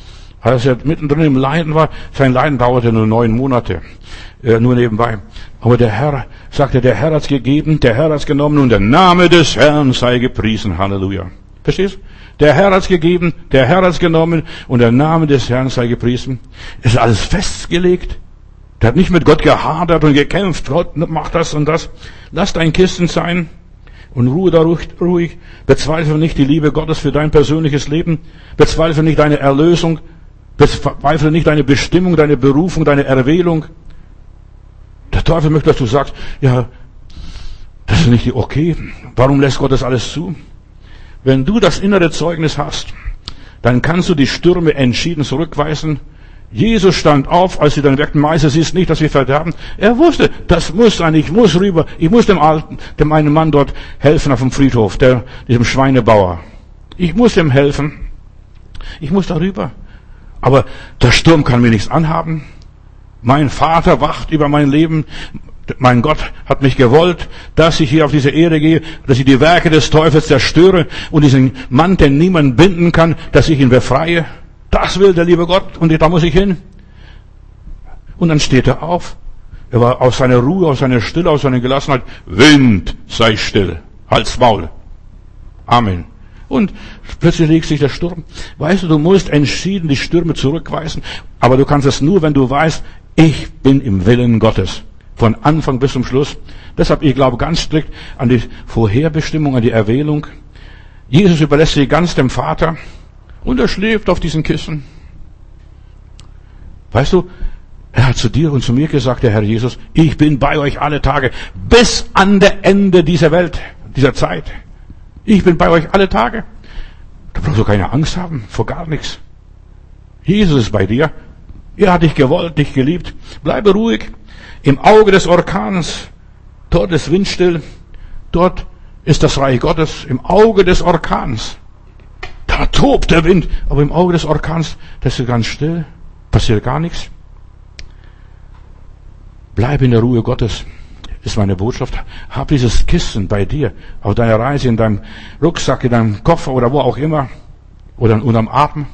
Als er mittendrin im Leiden war, sein Leiden dauerte nur neun Monate, äh, nur nebenbei. Aber der Herr sagte, der Herr hat's gegeben, der Herr hat's genommen und der Name des Herrn sei gepriesen. Halleluja. Verstehst? Der Herr hat's gegeben, der Herr hat's genommen und der Name des Herrn sei gepriesen. Ist alles festgelegt. Der hat nicht mit Gott gehadert und gekämpft. Gott macht das und das. Lass dein Kissen sein und ruhe da ruhig, ruhig. Bezweifle nicht die Liebe Gottes für dein persönliches Leben. Bezweifle nicht deine Erlösung. Bezweifle nicht deine Bestimmung, deine Berufung, deine Erwählung. Der Teufel möchte, dass du sagst, ja, das ist nicht okay. Warum lässt Gott das alles zu? Wenn du das innere Zeugnis hast, dann kannst du die Stürme entschieden zurückweisen. Jesus stand auf, als sie dann merkten, Meister, siehst nicht, dass wir verderben. Er wusste, das muss sein, ich muss rüber. Ich muss dem alten, dem einen Mann dort helfen auf dem Friedhof, der, diesem Schweinebauer. Ich muss ihm helfen. Ich muss darüber. Aber der Sturm kann mir nichts anhaben. Mein Vater wacht über mein Leben. Mein Gott hat mich gewollt, dass ich hier auf diese Erde gehe, dass ich die Werke des Teufels zerstöre und diesen Mann, den niemand binden kann, dass ich ihn befreie. Das will der liebe Gott und da muss ich hin. Und dann steht er auf. Er war aus seiner Ruhe, aus seiner Stille, aus seiner Gelassenheit. Wind, sei still. Halt's Maul. Amen. Und plötzlich legt sich der Sturm. Weißt du, du musst entschieden die Stürme zurückweisen. Aber du kannst es nur, wenn du weißt, ich bin im Willen Gottes. Von Anfang bis zum Schluss. Deshalb, ich glaube ganz strikt an die Vorherbestimmung, an die Erwählung. Jesus überlässt sich ganz dem Vater und er schläft auf diesen Kissen. Weißt du, er hat zu dir und zu mir gesagt, der Herr Jesus, ich bin bei euch alle Tage bis an der Ende dieser Welt, dieser Zeit. Ich bin bei euch alle Tage. Da brauchst du keine Angst haben, vor gar nichts. Jesus ist bei dir. Er hat dich gewollt, dich geliebt. Bleibe ruhig. Im Auge des Orkans, dort ist windstill, dort ist das Reich Gottes, im Auge des Orkans. Da tobt der Wind, aber im Auge des Orkans, das ist ganz still, passiert gar nichts. Bleib in der Ruhe Gottes, ist meine Botschaft. Hab dieses Kissen bei dir, auf deiner Reise, in deinem Rucksack, in deinem Koffer oder wo auch immer, oder unterm Atem.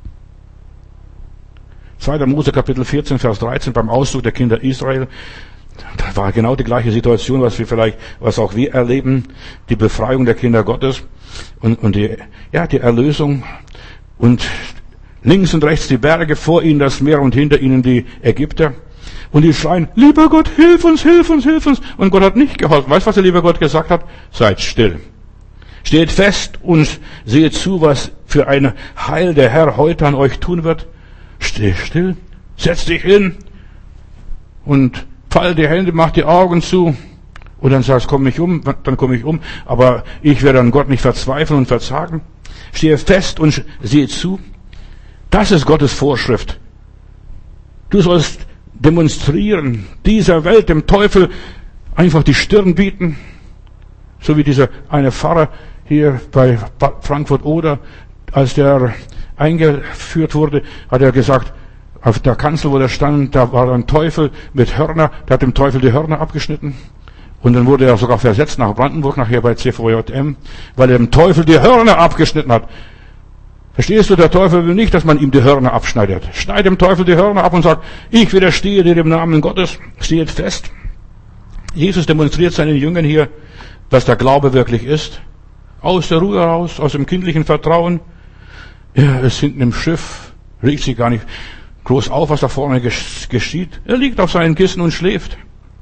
zweiter Mose Kapitel vierzehn, Vers dreizehn, beim Auszug der Kinder Israel. Da war genau die gleiche Situation, was wir vielleicht, was auch wir erleben. Die Befreiung der Kinder Gottes und, und die, ja, die Erlösung. Und links und rechts die Berge, vor ihnen das Meer und hinter ihnen die Ägypter. Und die schreien, lieber Gott, hilf uns, hilf uns, hilf uns. Und Gott hat nicht geholfen. Weißt du, was der liebe Gott gesagt hat? Seid still. Steht fest und seht zu, was für ein Heil der Herr heute an euch tun wird. Steh still, setz dich hin und fall die Hände, mach die Augen zu und dann sagst, komm mich um, dann komme ich um, aber ich werde an Gott nicht verzweifeln und verzagen. Stehe fest und sehe zu. Das ist Gottes Vorschrift. Du sollst demonstrieren, dieser Welt, dem Teufel, einfach die Stirn bieten, so wie dieser eine Pfarrer hier bei Frankfurt-Oder, als der eingeführt wurde, hat er gesagt, auf der Kanzel, wo er stand, da war ein Teufel mit Hörner, der hat dem Teufel die Hörner abgeschnitten. Und dann wurde er sogar versetzt nach Brandenburg, nachher bei C V J M, weil er dem Teufel die Hörner abgeschnitten hat. Verstehst du, der Teufel will nicht, dass man ihm die Hörner abschneidet. Schneid dem Teufel die Hörner ab und sagt, ich widerstehe dir im Namen Gottes, steht fest. Jesus demonstriert seinen Jüngern hier, was der Glaube wirklich ist. Aus der Ruhe heraus, aus dem kindlichen Vertrauen. Er ist hinten im Schiff, regt sich gar nicht groß auf, was da vorne geschieht. Er liegt auf seinen Kissen und schläft.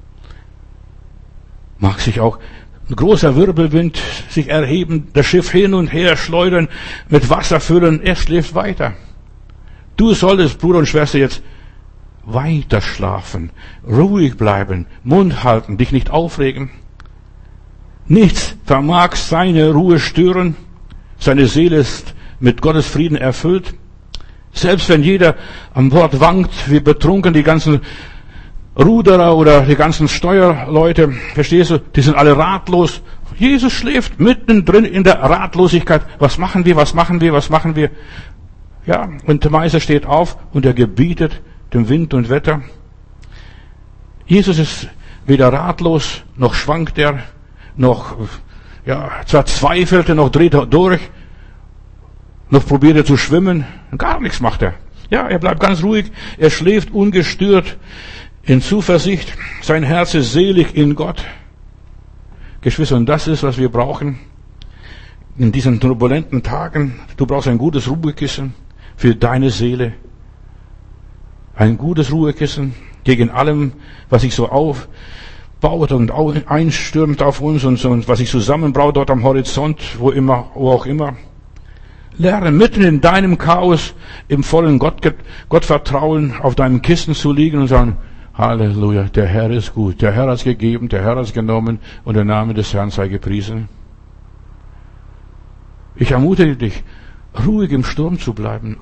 Mag sich auch ein großer Wirbelwind sich erheben, das Schiff hin und her schleudern, mit Wasser füllen, er schläft weiter. Du solltest, Bruder und Schwester, jetzt weiter schlafen, ruhig bleiben, Mund halten, dich nicht aufregen. Nichts vermag seine Ruhe stören, seine Seele ist mit Gottes Frieden erfüllt. Selbst wenn jeder am Bord wankt, wie betrunken, die ganzen Ruderer oder die ganzen Steuerleute, verstehst du, die sind alle ratlos. Jesus schläft mittendrin in der Ratlosigkeit. Was machen wir, was machen wir, was machen wir? Ja, und der Meister steht auf und er gebietet dem Wind und Wetter. Jesus ist weder ratlos, noch schwankt er, noch, ja, zwar zweifelt er, noch dreht er durch, noch probiert er zu schwimmen. Gar nichts macht er. Ja, er bleibt ganz ruhig. Er schläft ungestört in Zuversicht. Sein Herz ist selig in Gott. Geschwister, und das ist, was wir brauchen in diesen turbulenten Tagen. Du brauchst ein gutes Ruhekissen für deine Seele. Ein gutes Ruhekissen gegen allem, was sich so aufbaut und einstürmt auf uns und, so, und was sich zusammenbraut dort am Horizont, wo immer, wo auch immer. Lerne mitten in deinem Chaos im vollen Gott, Gottvertrauen auf deinem Kissen zu liegen und sagen, Halleluja, der Herr ist gut, der Herr hat es gegeben, der Herr hat es genommen und der Name des Herrn sei gepriesen. Ich ermutige dich, ruhig im Sturm zu bleiben.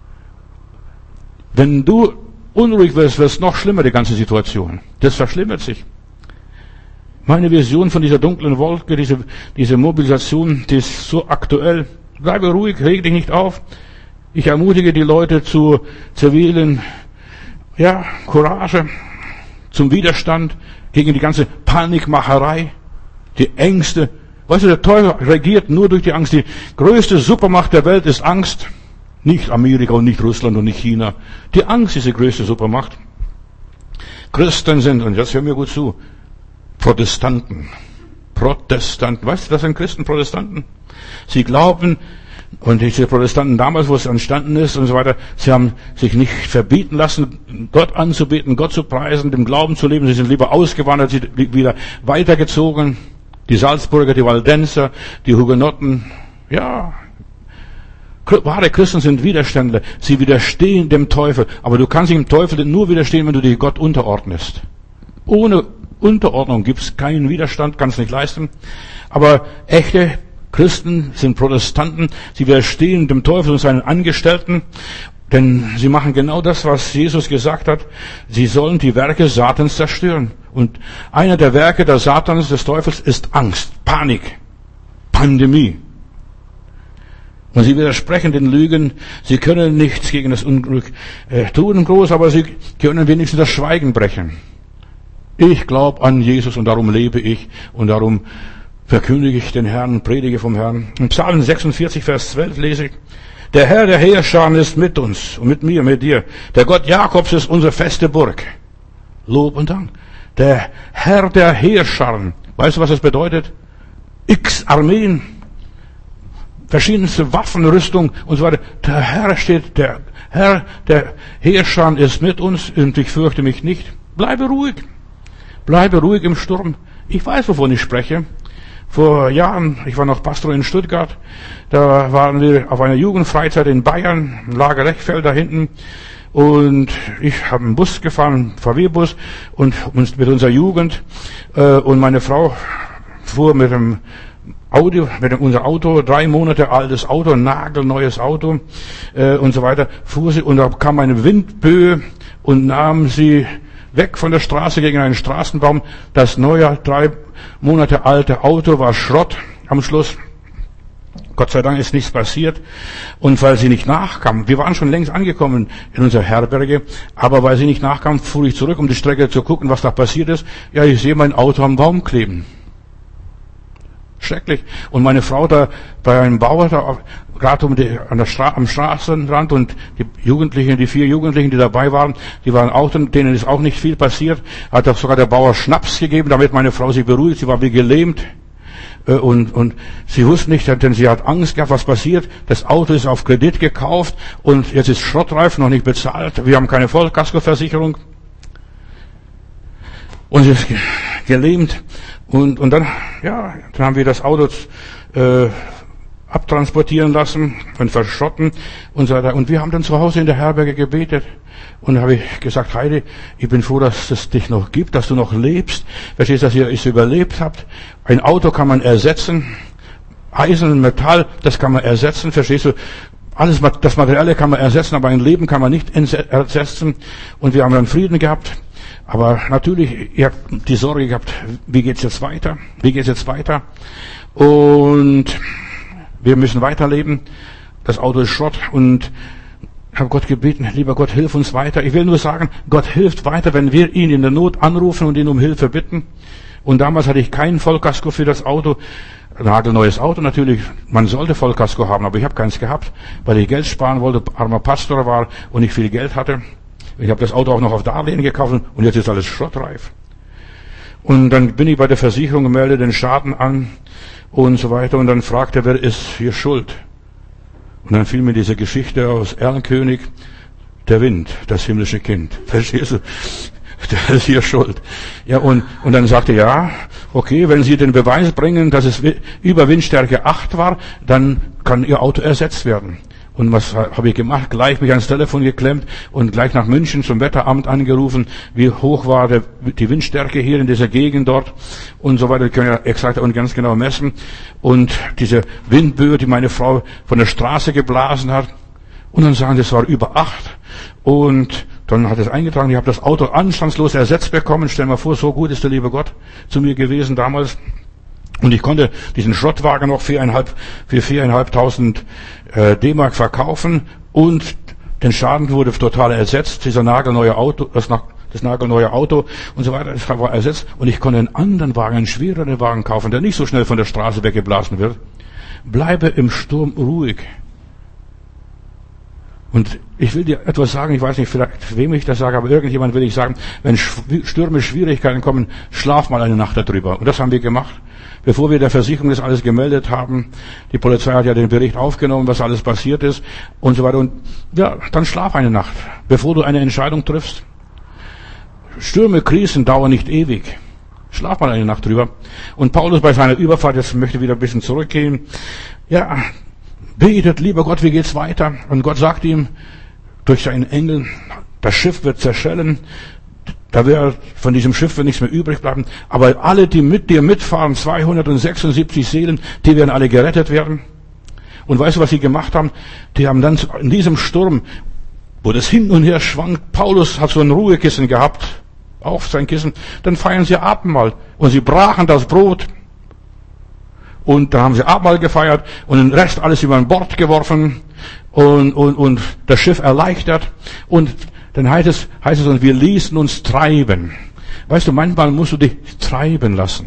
Wenn du unruhig wirst, wird es noch schlimmer, die ganze Situation. Das verschlimmert sich. Meine Vision von dieser dunklen Wolke, diese, diese Mobilisation, die ist so aktuell. Bleibe ruhig, reg dich nicht auf. Ich ermutige die Leute zu zivilen, ja, Courage, zum Widerstand gegen die ganze Panikmacherei, die Ängste. Weißt du, der Teufel regiert nur durch die Angst. Die größte Supermacht der Welt ist Angst. Nicht Amerika und nicht Russland und nicht China. Die Angst ist die größte Supermacht. Christen sind, und jetzt hören wir gut zu, Protestanten. Protestanten. Weißt du, das sind Christen, Protestanten? Sie glauben, und diese Protestanten damals, wo es entstanden ist und so weiter, sie haben sich nicht verbieten lassen, Gott anzubeten, Gott zu preisen, dem Glauben zu leben. Sie sind lieber ausgewandert, sie wieder weitergezogen. Die Salzburger, die Waldenser, die Hugenotten, ja, wahre Christen sind Widerständler. Sie widerstehen dem Teufel. Aber du kannst dem Teufel nur widerstehen, wenn du dich Gott unterordnest. Ohne Unterordnung gibt es keinen Widerstand, kannst nicht leisten. Aber echte Christen sind Protestanten. Sie widerstehen dem Teufel und seinen Angestellten. Denn sie machen genau das, was Jesus gesagt hat. Sie sollen die Werke Satans zerstören. Und einer der Werke des Satans, des Teufels, ist Angst, Panik, Pandemie. Und sie widersprechen den Lügen. Sie können nichts gegen das Unglück äh, tun, groß, aber sie können wenigstens das Schweigen brechen. Ich glaube an Jesus und darum lebe ich und darum verkündige ich den Herrn, predige vom Herrn. In Psalm sechsundvierzig, Vers zwölf lese ich, der Herr der Heerscharen ist mit uns und mit mir, mit dir. Der Gott Jakobs ist unsere feste Burg. Lob und Dank. Der Herr der Heerscharen. Weißt du, was das bedeutet? X Armeen, verschiedenste Waffenrüstung und so weiter. Der Herr steht, der Herr der Heerscharen ist mit uns und ich fürchte mich nicht. Bleibe ruhig. Bleibe ruhig im Sturm. Ich weiß, wovon ich spreche. Vor Jahren, ich war noch Pastor in Stuttgart, da waren wir auf einer Jugendfreizeit in Bayern, im Lager Lechfeld da hinten, und ich habe einen Bus gefahren, V W-Bus, und uns mit unserer Jugend, äh, und meine Frau fuhr mit dem Auto, mit dem, unser Auto, drei Monate altes Auto, ein nagelneues Auto, äh, und so weiter, fuhr sie, und da kam eine Windböe und nahm sie weg von der Straße gegen einen Straßenbaum. Das neue, drei Monate alte Auto war Schrott am Schluss. Gott sei Dank ist nichts passiert. Und weil sie nicht nachkam, wir waren schon längst angekommen in unserer Herberge, aber weil sie nicht nachkam, fuhr ich zurück, um die Strecke zu gucken, was da passiert ist. Ja, ich sehe mein Auto am Baum kleben. Schrecklich. Und meine Frau da bei einem Bauer da gerade um die, an der Stra- am Straßenrand, und die Jugendlichen, die vier Jugendlichen, die dabei waren, die waren auch, denen ist auch nicht viel passiert. Hat auch sogar der Bauer Schnaps gegeben, damit meine Frau sich beruhigt. Sie war wie gelähmt. Und, und sie wusste nicht, denn sie hat Angst gehabt, was passiert. Das Auto ist auf Kredit gekauft und jetzt ist Schrottreif noch nicht bezahlt. Wir haben keine Vollkaskoversicherung. Und sie ist gelähmt. Und, und dann, ja, dann haben wir das Auto äh, abtransportieren lassen und verschrotten und so weiter. Und wir haben dann zu Hause in der Herberge gebetet. Und da habe ich gesagt, Heidi, ich bin froh, dass es dich noch gibt, dass du noch lebst. Verstehst du, dass ihr es überlebt habt? Ein Auto kann man ersetzen. Eisen und Metall, das kann man ersetzen. Verstehst du? Alles, das Materielle kann man ersetzen, aber ein Leben kann man nicht ersetzen. Und wir haben dann Frieden gehabt. Aber natürlich, ihr habt die Sorge gehabt, wie geht's jetzt weiter? Wie geht's jetzt weiter? Und wir müssen weiterleben. Das Auto ist Schrott und Ich habe Gott gebeten, lieber Gott, hilf uns weiter. Ich will nur sagen, Gott hilft weiter, wenn wir ihn in der Not anrufen und ihn um Hilfe bitten. Und damals hatte ich keinen Vollkasko für das Auto. Nagelneues Auto natürlich. Man sollte Vollkasko haben, aber ich habe keins gehabt, weil ich Geld sparen wollte, armer Pastor war und nicht viel Geld hatte. Ich habe das Auto auch noch auf Darlehen gekauft und jetzt ist alles schrottreif. Und dann bin ich bei der Versicherung, melde den Schaden an und so weiter. Und dann fragte er, wer ist hier schuld? Und dann fiel mir diese Geschichte aus Erlenkönig, der Wind, das himmlische Kind. Verstehst du? Der ist hier schuld. Ja, und, und dann sagte er, ja, okay, wenn Sie den Beweis bringen, dass es über Windstärke acht war, dann kann Ihr Auto ersetzt werden. Und was habe ich gemacht? Gleich mich ans Telefon geklemmt und gleich nach München zum Wetteramt angerufen, wie hoch war der, die Windstärke hier in dieser Gegend dort und so weiter. Wir können ja exakt und ganz genau messen. Und diese Windböe, die meine Frau von der Straße geblasen hat. Und dann sagen, das war über acht. Und dann hat es eingetragen, ich habe das Auto anstandslos ersetzt bekommen. Stell dir mal vor, so gut ist der liebe Gott zu mir gewesen damals. Und ich konnte diesen Schrottwagen noch viereinhalb, für viereinhalbtausend äh, D-Mark verkaufen und den Schaden wurde total ersetzt. Dieser nagelneue Auto, das, das nagelneue Auto und so weiter, das war ersetzt. Und ich konnte einen anderen Wagen, einen schwereren Wagen kaufen, der nicht so schnell von der Straße weggeblasen wird. Bleibe im Sturm ruhig. Und ich will dir etwas sagen, ich weiß nicht, vielleicht wem ich das sage, aber irgendjemand will ich sagen, wenn Stürme, Schwierigkeiten kommen, schlaf mal eine Nacht darüber. Und das haben wir gemacht. Bevor wir der Versicherung das alles gemeldet haben, die Polizei hat ja den Bericht aufgenommen, was alles passiert ist und so weiter. Und ja, dann schlaf eine Nacht, bevor du eine Entscheidung triffst. Stürme, Krisen dauern nicht ewig. Schlaf mal eine Nacht drüber. Und Paulus bei seiner Überfahrt, jetzt möchte ich wieder ein bisschen zurückgehen, ja, betet, lieber Gott, wie geht's weiter? Und Gott sagt ihm durch seinen Engel, das Schiff wird zerschellen, da wird von diesem Schiff wird nichts mehr übrig bleiben, aber alle, die mit dir mitfahren, zweihundertsechsundsiebzig Seelen, die werden alle gerettet werden. Und weißt du, was sie gemacht haben? Die haben dann in diesem Sturm, wo das hin und her schwankt, Paulus hat so ein Ruhekissen gehabt, auf sein Kissen, dann feiern sie Abendmahl und sie brachen das Brot. Und da haben sie Abendmahl gefeiert und den Rest alles über Bord geworfen und, und, und das Schiff erleichtert. Und dann heißt es, heißt es, und wir ließen uns treiben. Weißt du, manchmal musst du dich treiben lassen.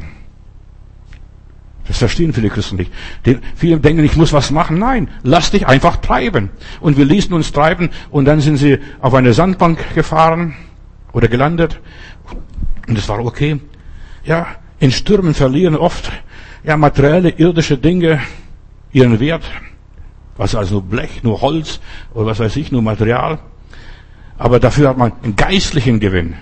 Das verstehen viele Christen nicht. Die, viele denken, ich muss was machen. Nein, lass dich einfach treiben. Und wir ließen uns treiben und dann sind sie auf eine Sandbank gefahren oder gelandet. Und es war okay. Ja, in Stürmen verlieren oft ja, materielle, irdische Dinge ihren Wert. Was also nur Blech, nur Holz oder was weiß ich, nur Material. Aber dafür hat man einen geistlichen Gewinn.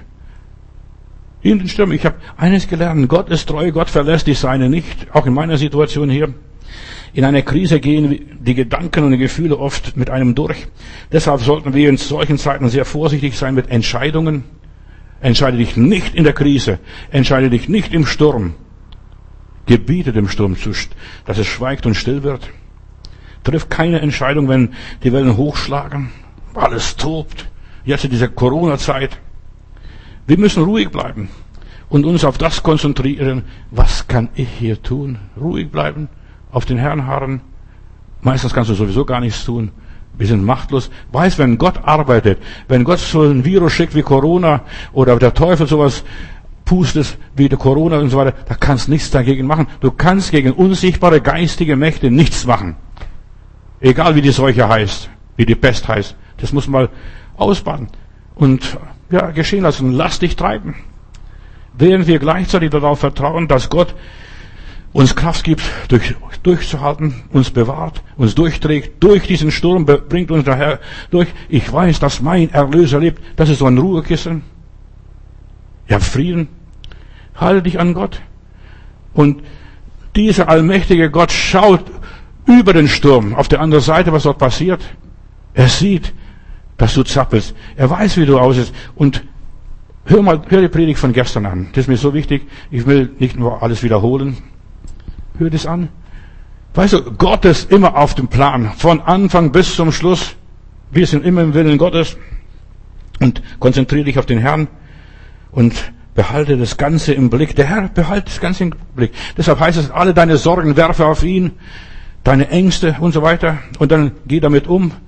In den Stürmen. Ich habe eines gelernt. Gott ist treu, Gott verlässt die Seine nicht. Auch in meiner Situation hier. In einer Krise gehen die Gedanken und die Gefühle oft mit einem durch. Deshalb sollten wir in solchen Zeiten sehr vorsichtig sein mit Entscheidungen. Entscheide dich nicht in der Krise. Entscheide dich nicht im Sturm. Gebiete dem Sturm zu, dass es schweigt und still wird. Triff keine Entscheidung, wenn die Wellen hochschlagen. Alles tobt. Jetzt in dieser Corona-Zeit. Wir müssen ruhig bleiben und uns auf das konzentrieren. Was kann ich hier tun? Ruhig bleiben, auf den Herrn harren. Meistens kannst du sowieso gar nichts tun. Wir sind machtlos. Weiß, wenn Gott arbeitet, wenn Gott so ein Virus schickt wie Corona oder der Teufel sowas pustet wie der Corona und so weiter, da kannst nichts dagegen machen. Du kannst gegen unsichtbare geistige Mächte nichts machen. Egal wie die Seuche heißt, wie die Pest heißt. Das muss man mal ausbaden und ja, geschehen lassen. Lass dich treiben. Während wir gleichzeitig darauf vertrauen, dass Gott uns Kraft gibt, durch, durchzuhalten, uns bewahrt, uns durchträgt, durch diesen Sturm bringt uns daher durch. Ich weiß, dass mein Erlöser lebt. Das ist so ein Ruhekissen. Ich habe Frieden. Halte dich an Gott. Und dieser allmächtige Gott schaut über den Sturm, auf der anderen Seite, was dort passiert. Er sieht, dass du zappelst. Er weiß, wie du aussiehst. Und hör mal, hör die Predigt von gestern an. Das ist mir so wichtig. Ich will nicht nur alles wiederholen. Hör das an. Weißt du, Gott ist immer auf dem Plan. Von Anfang bis zum Schluss. Wir sind immer im Willen Gottes. Und konzentriere dich auf den Herrn. Und behalte das Ganze im Blick. Der Herr behalte das Ganze im Blick. Deshalb heißt es, alle deine Sorgen werfe auf ihn. Deine Ängste und so weiter. Und dann geh damit um.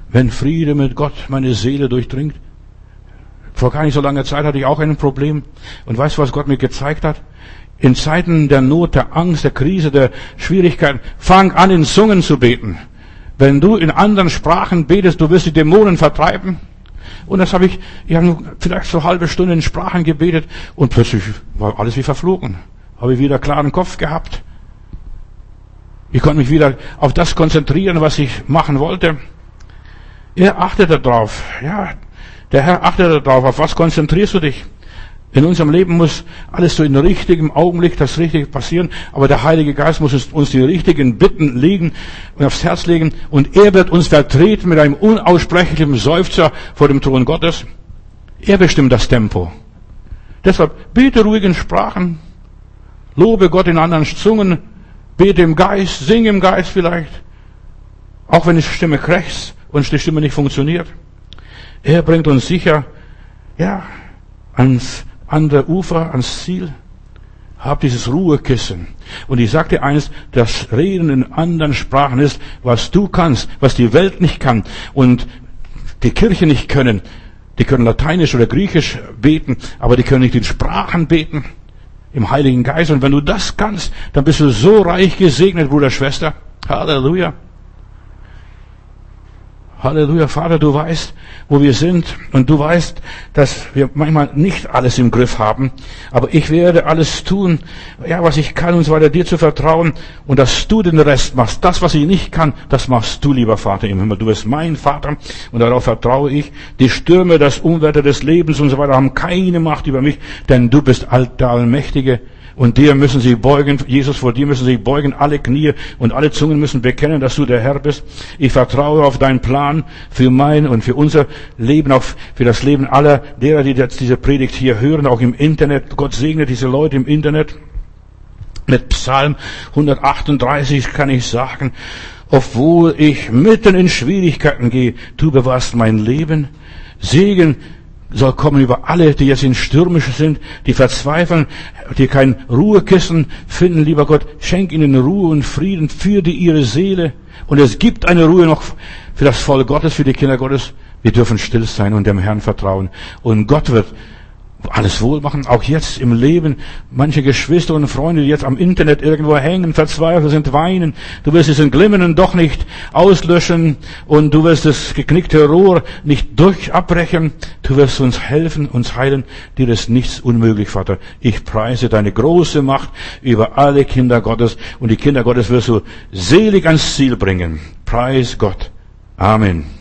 wenn Friede mit Gott meine Seele durchdringt. Vor gar nicht so langer Zeit hatte ich auch ein Problem. Und weißt du, was Gott mir gezeigt hat? In Zeiten der Not, der Angst, der Krise, der Schwierigkeiten, fang an, in Zungen zu beten. Wenn du in anderen Sprachen betest, du wirst die Dämonen vertreiben. Und das habe ich, ich habe vielleicht so eine halbe Stunde in Sprachen gebetet und plötzlich war alles wie verflogen. Habe ich wieder klaren Kopf gehabt. Ich konnte mich wieder auf das konzentrieren, was ich machen wollte. Er achtete darauf. Ja, der Herr achtet darauf. Auf was konzentrierst du dich? In unserem Leben muss alles so in richtigem Augenblick das Richtige passieren, aber der Heilige Geist muss uns die richtigen Bitten legen und aufs Herz legen und er wird uns vertreten mit einem unaussprechlichen Seufzer vor dem Thron Gottes. Er bestimmt das Tempo. Deshalb bete ruhig in Sprachen, lobe Gott in anderen Zungen, bete im Geist, sing im Geist vielleicht, auch wenn die Stimme krächzt und die Stimme nicht funktioniert. Er bringt uns sicher, ja, ans andere Ufer, ans Ziel. Hab dieses Ruhekissen. Und ich sagte eines, das Reden in anderen Sprachen ist, was du kannst, was die Welt nicht kann und die Kirche nicht können. Die können Lateinisch oder Griechisch beten, aber die können nicht in Sprachen beten, im Heiligen Geist. Und wenn du das kannst, dann bist du so reich gesegnet, Bruder, Schwester. Halleluja. Halleluja, Vater, du weißt, wo wir sind und du weißt, dass wir manchmal nicht alles im Griff haben, aber ich werde alles tun, ja, was ich kann und so weiter, dir zu vertrauen und dass du den Rest machst. Das, was ich nicht kann, das machst du, lieber Vater im Himmel. Du bist mein Vater und darauf vertraue ich. Die Stürme, das Unwetter des Lebens und so weiter haben keine Macht über mich, denn du bist der Allmächtige. Und dir müssen sie beugen, Jesus, vor dir müssen sie beugen, alle Knie und alle Zungen müssen bekennen, dass du der Herr bist. Ich vertraue auf deinen Plan für mein und für unser Leben, auch für das Leben aller derer, die jetzt diese Predigt hier hören, auch im Internet. Gott segne diese Leute im Internet. Mit Psalm hundertachtunddreißig kann ich sagen, obwohl ich mitten in Schwierigkeiten gehe, du bewahrst mein Leben. Segen soll kommen über alle, die jetzt in Stürmisch sind, die verzweifeln, die kein Ruhekissen finden, lieber Gott. Schenk ihnen Ruhe und Frieden für die, ihre Seele. Und es gibt eine Ruhe noch für das Volk Gottes, für die Kinder Gottes. Wir dürfen still sein und dem Herrn vertrauen. Und Gott wird alles wohl machen, auch jetzt im Leben. Manche Geschwister und Freunde, die jetzt am Internet irgendwo hängen, verzweifelt sind, weinen. Du wirst diesen Glimmenden doch nicht auslöschen und du wirst das geknickte Rohr nicht durch abbrechen. Du wirst uns helfen, uns heilen. Dir ist nichts unmöglich, Vater. Ich preise deine große Macht über alle Kinder Gottes und die Kinder Gottes wirst du selig ans Ziel bringen. Preis Gott. Amen.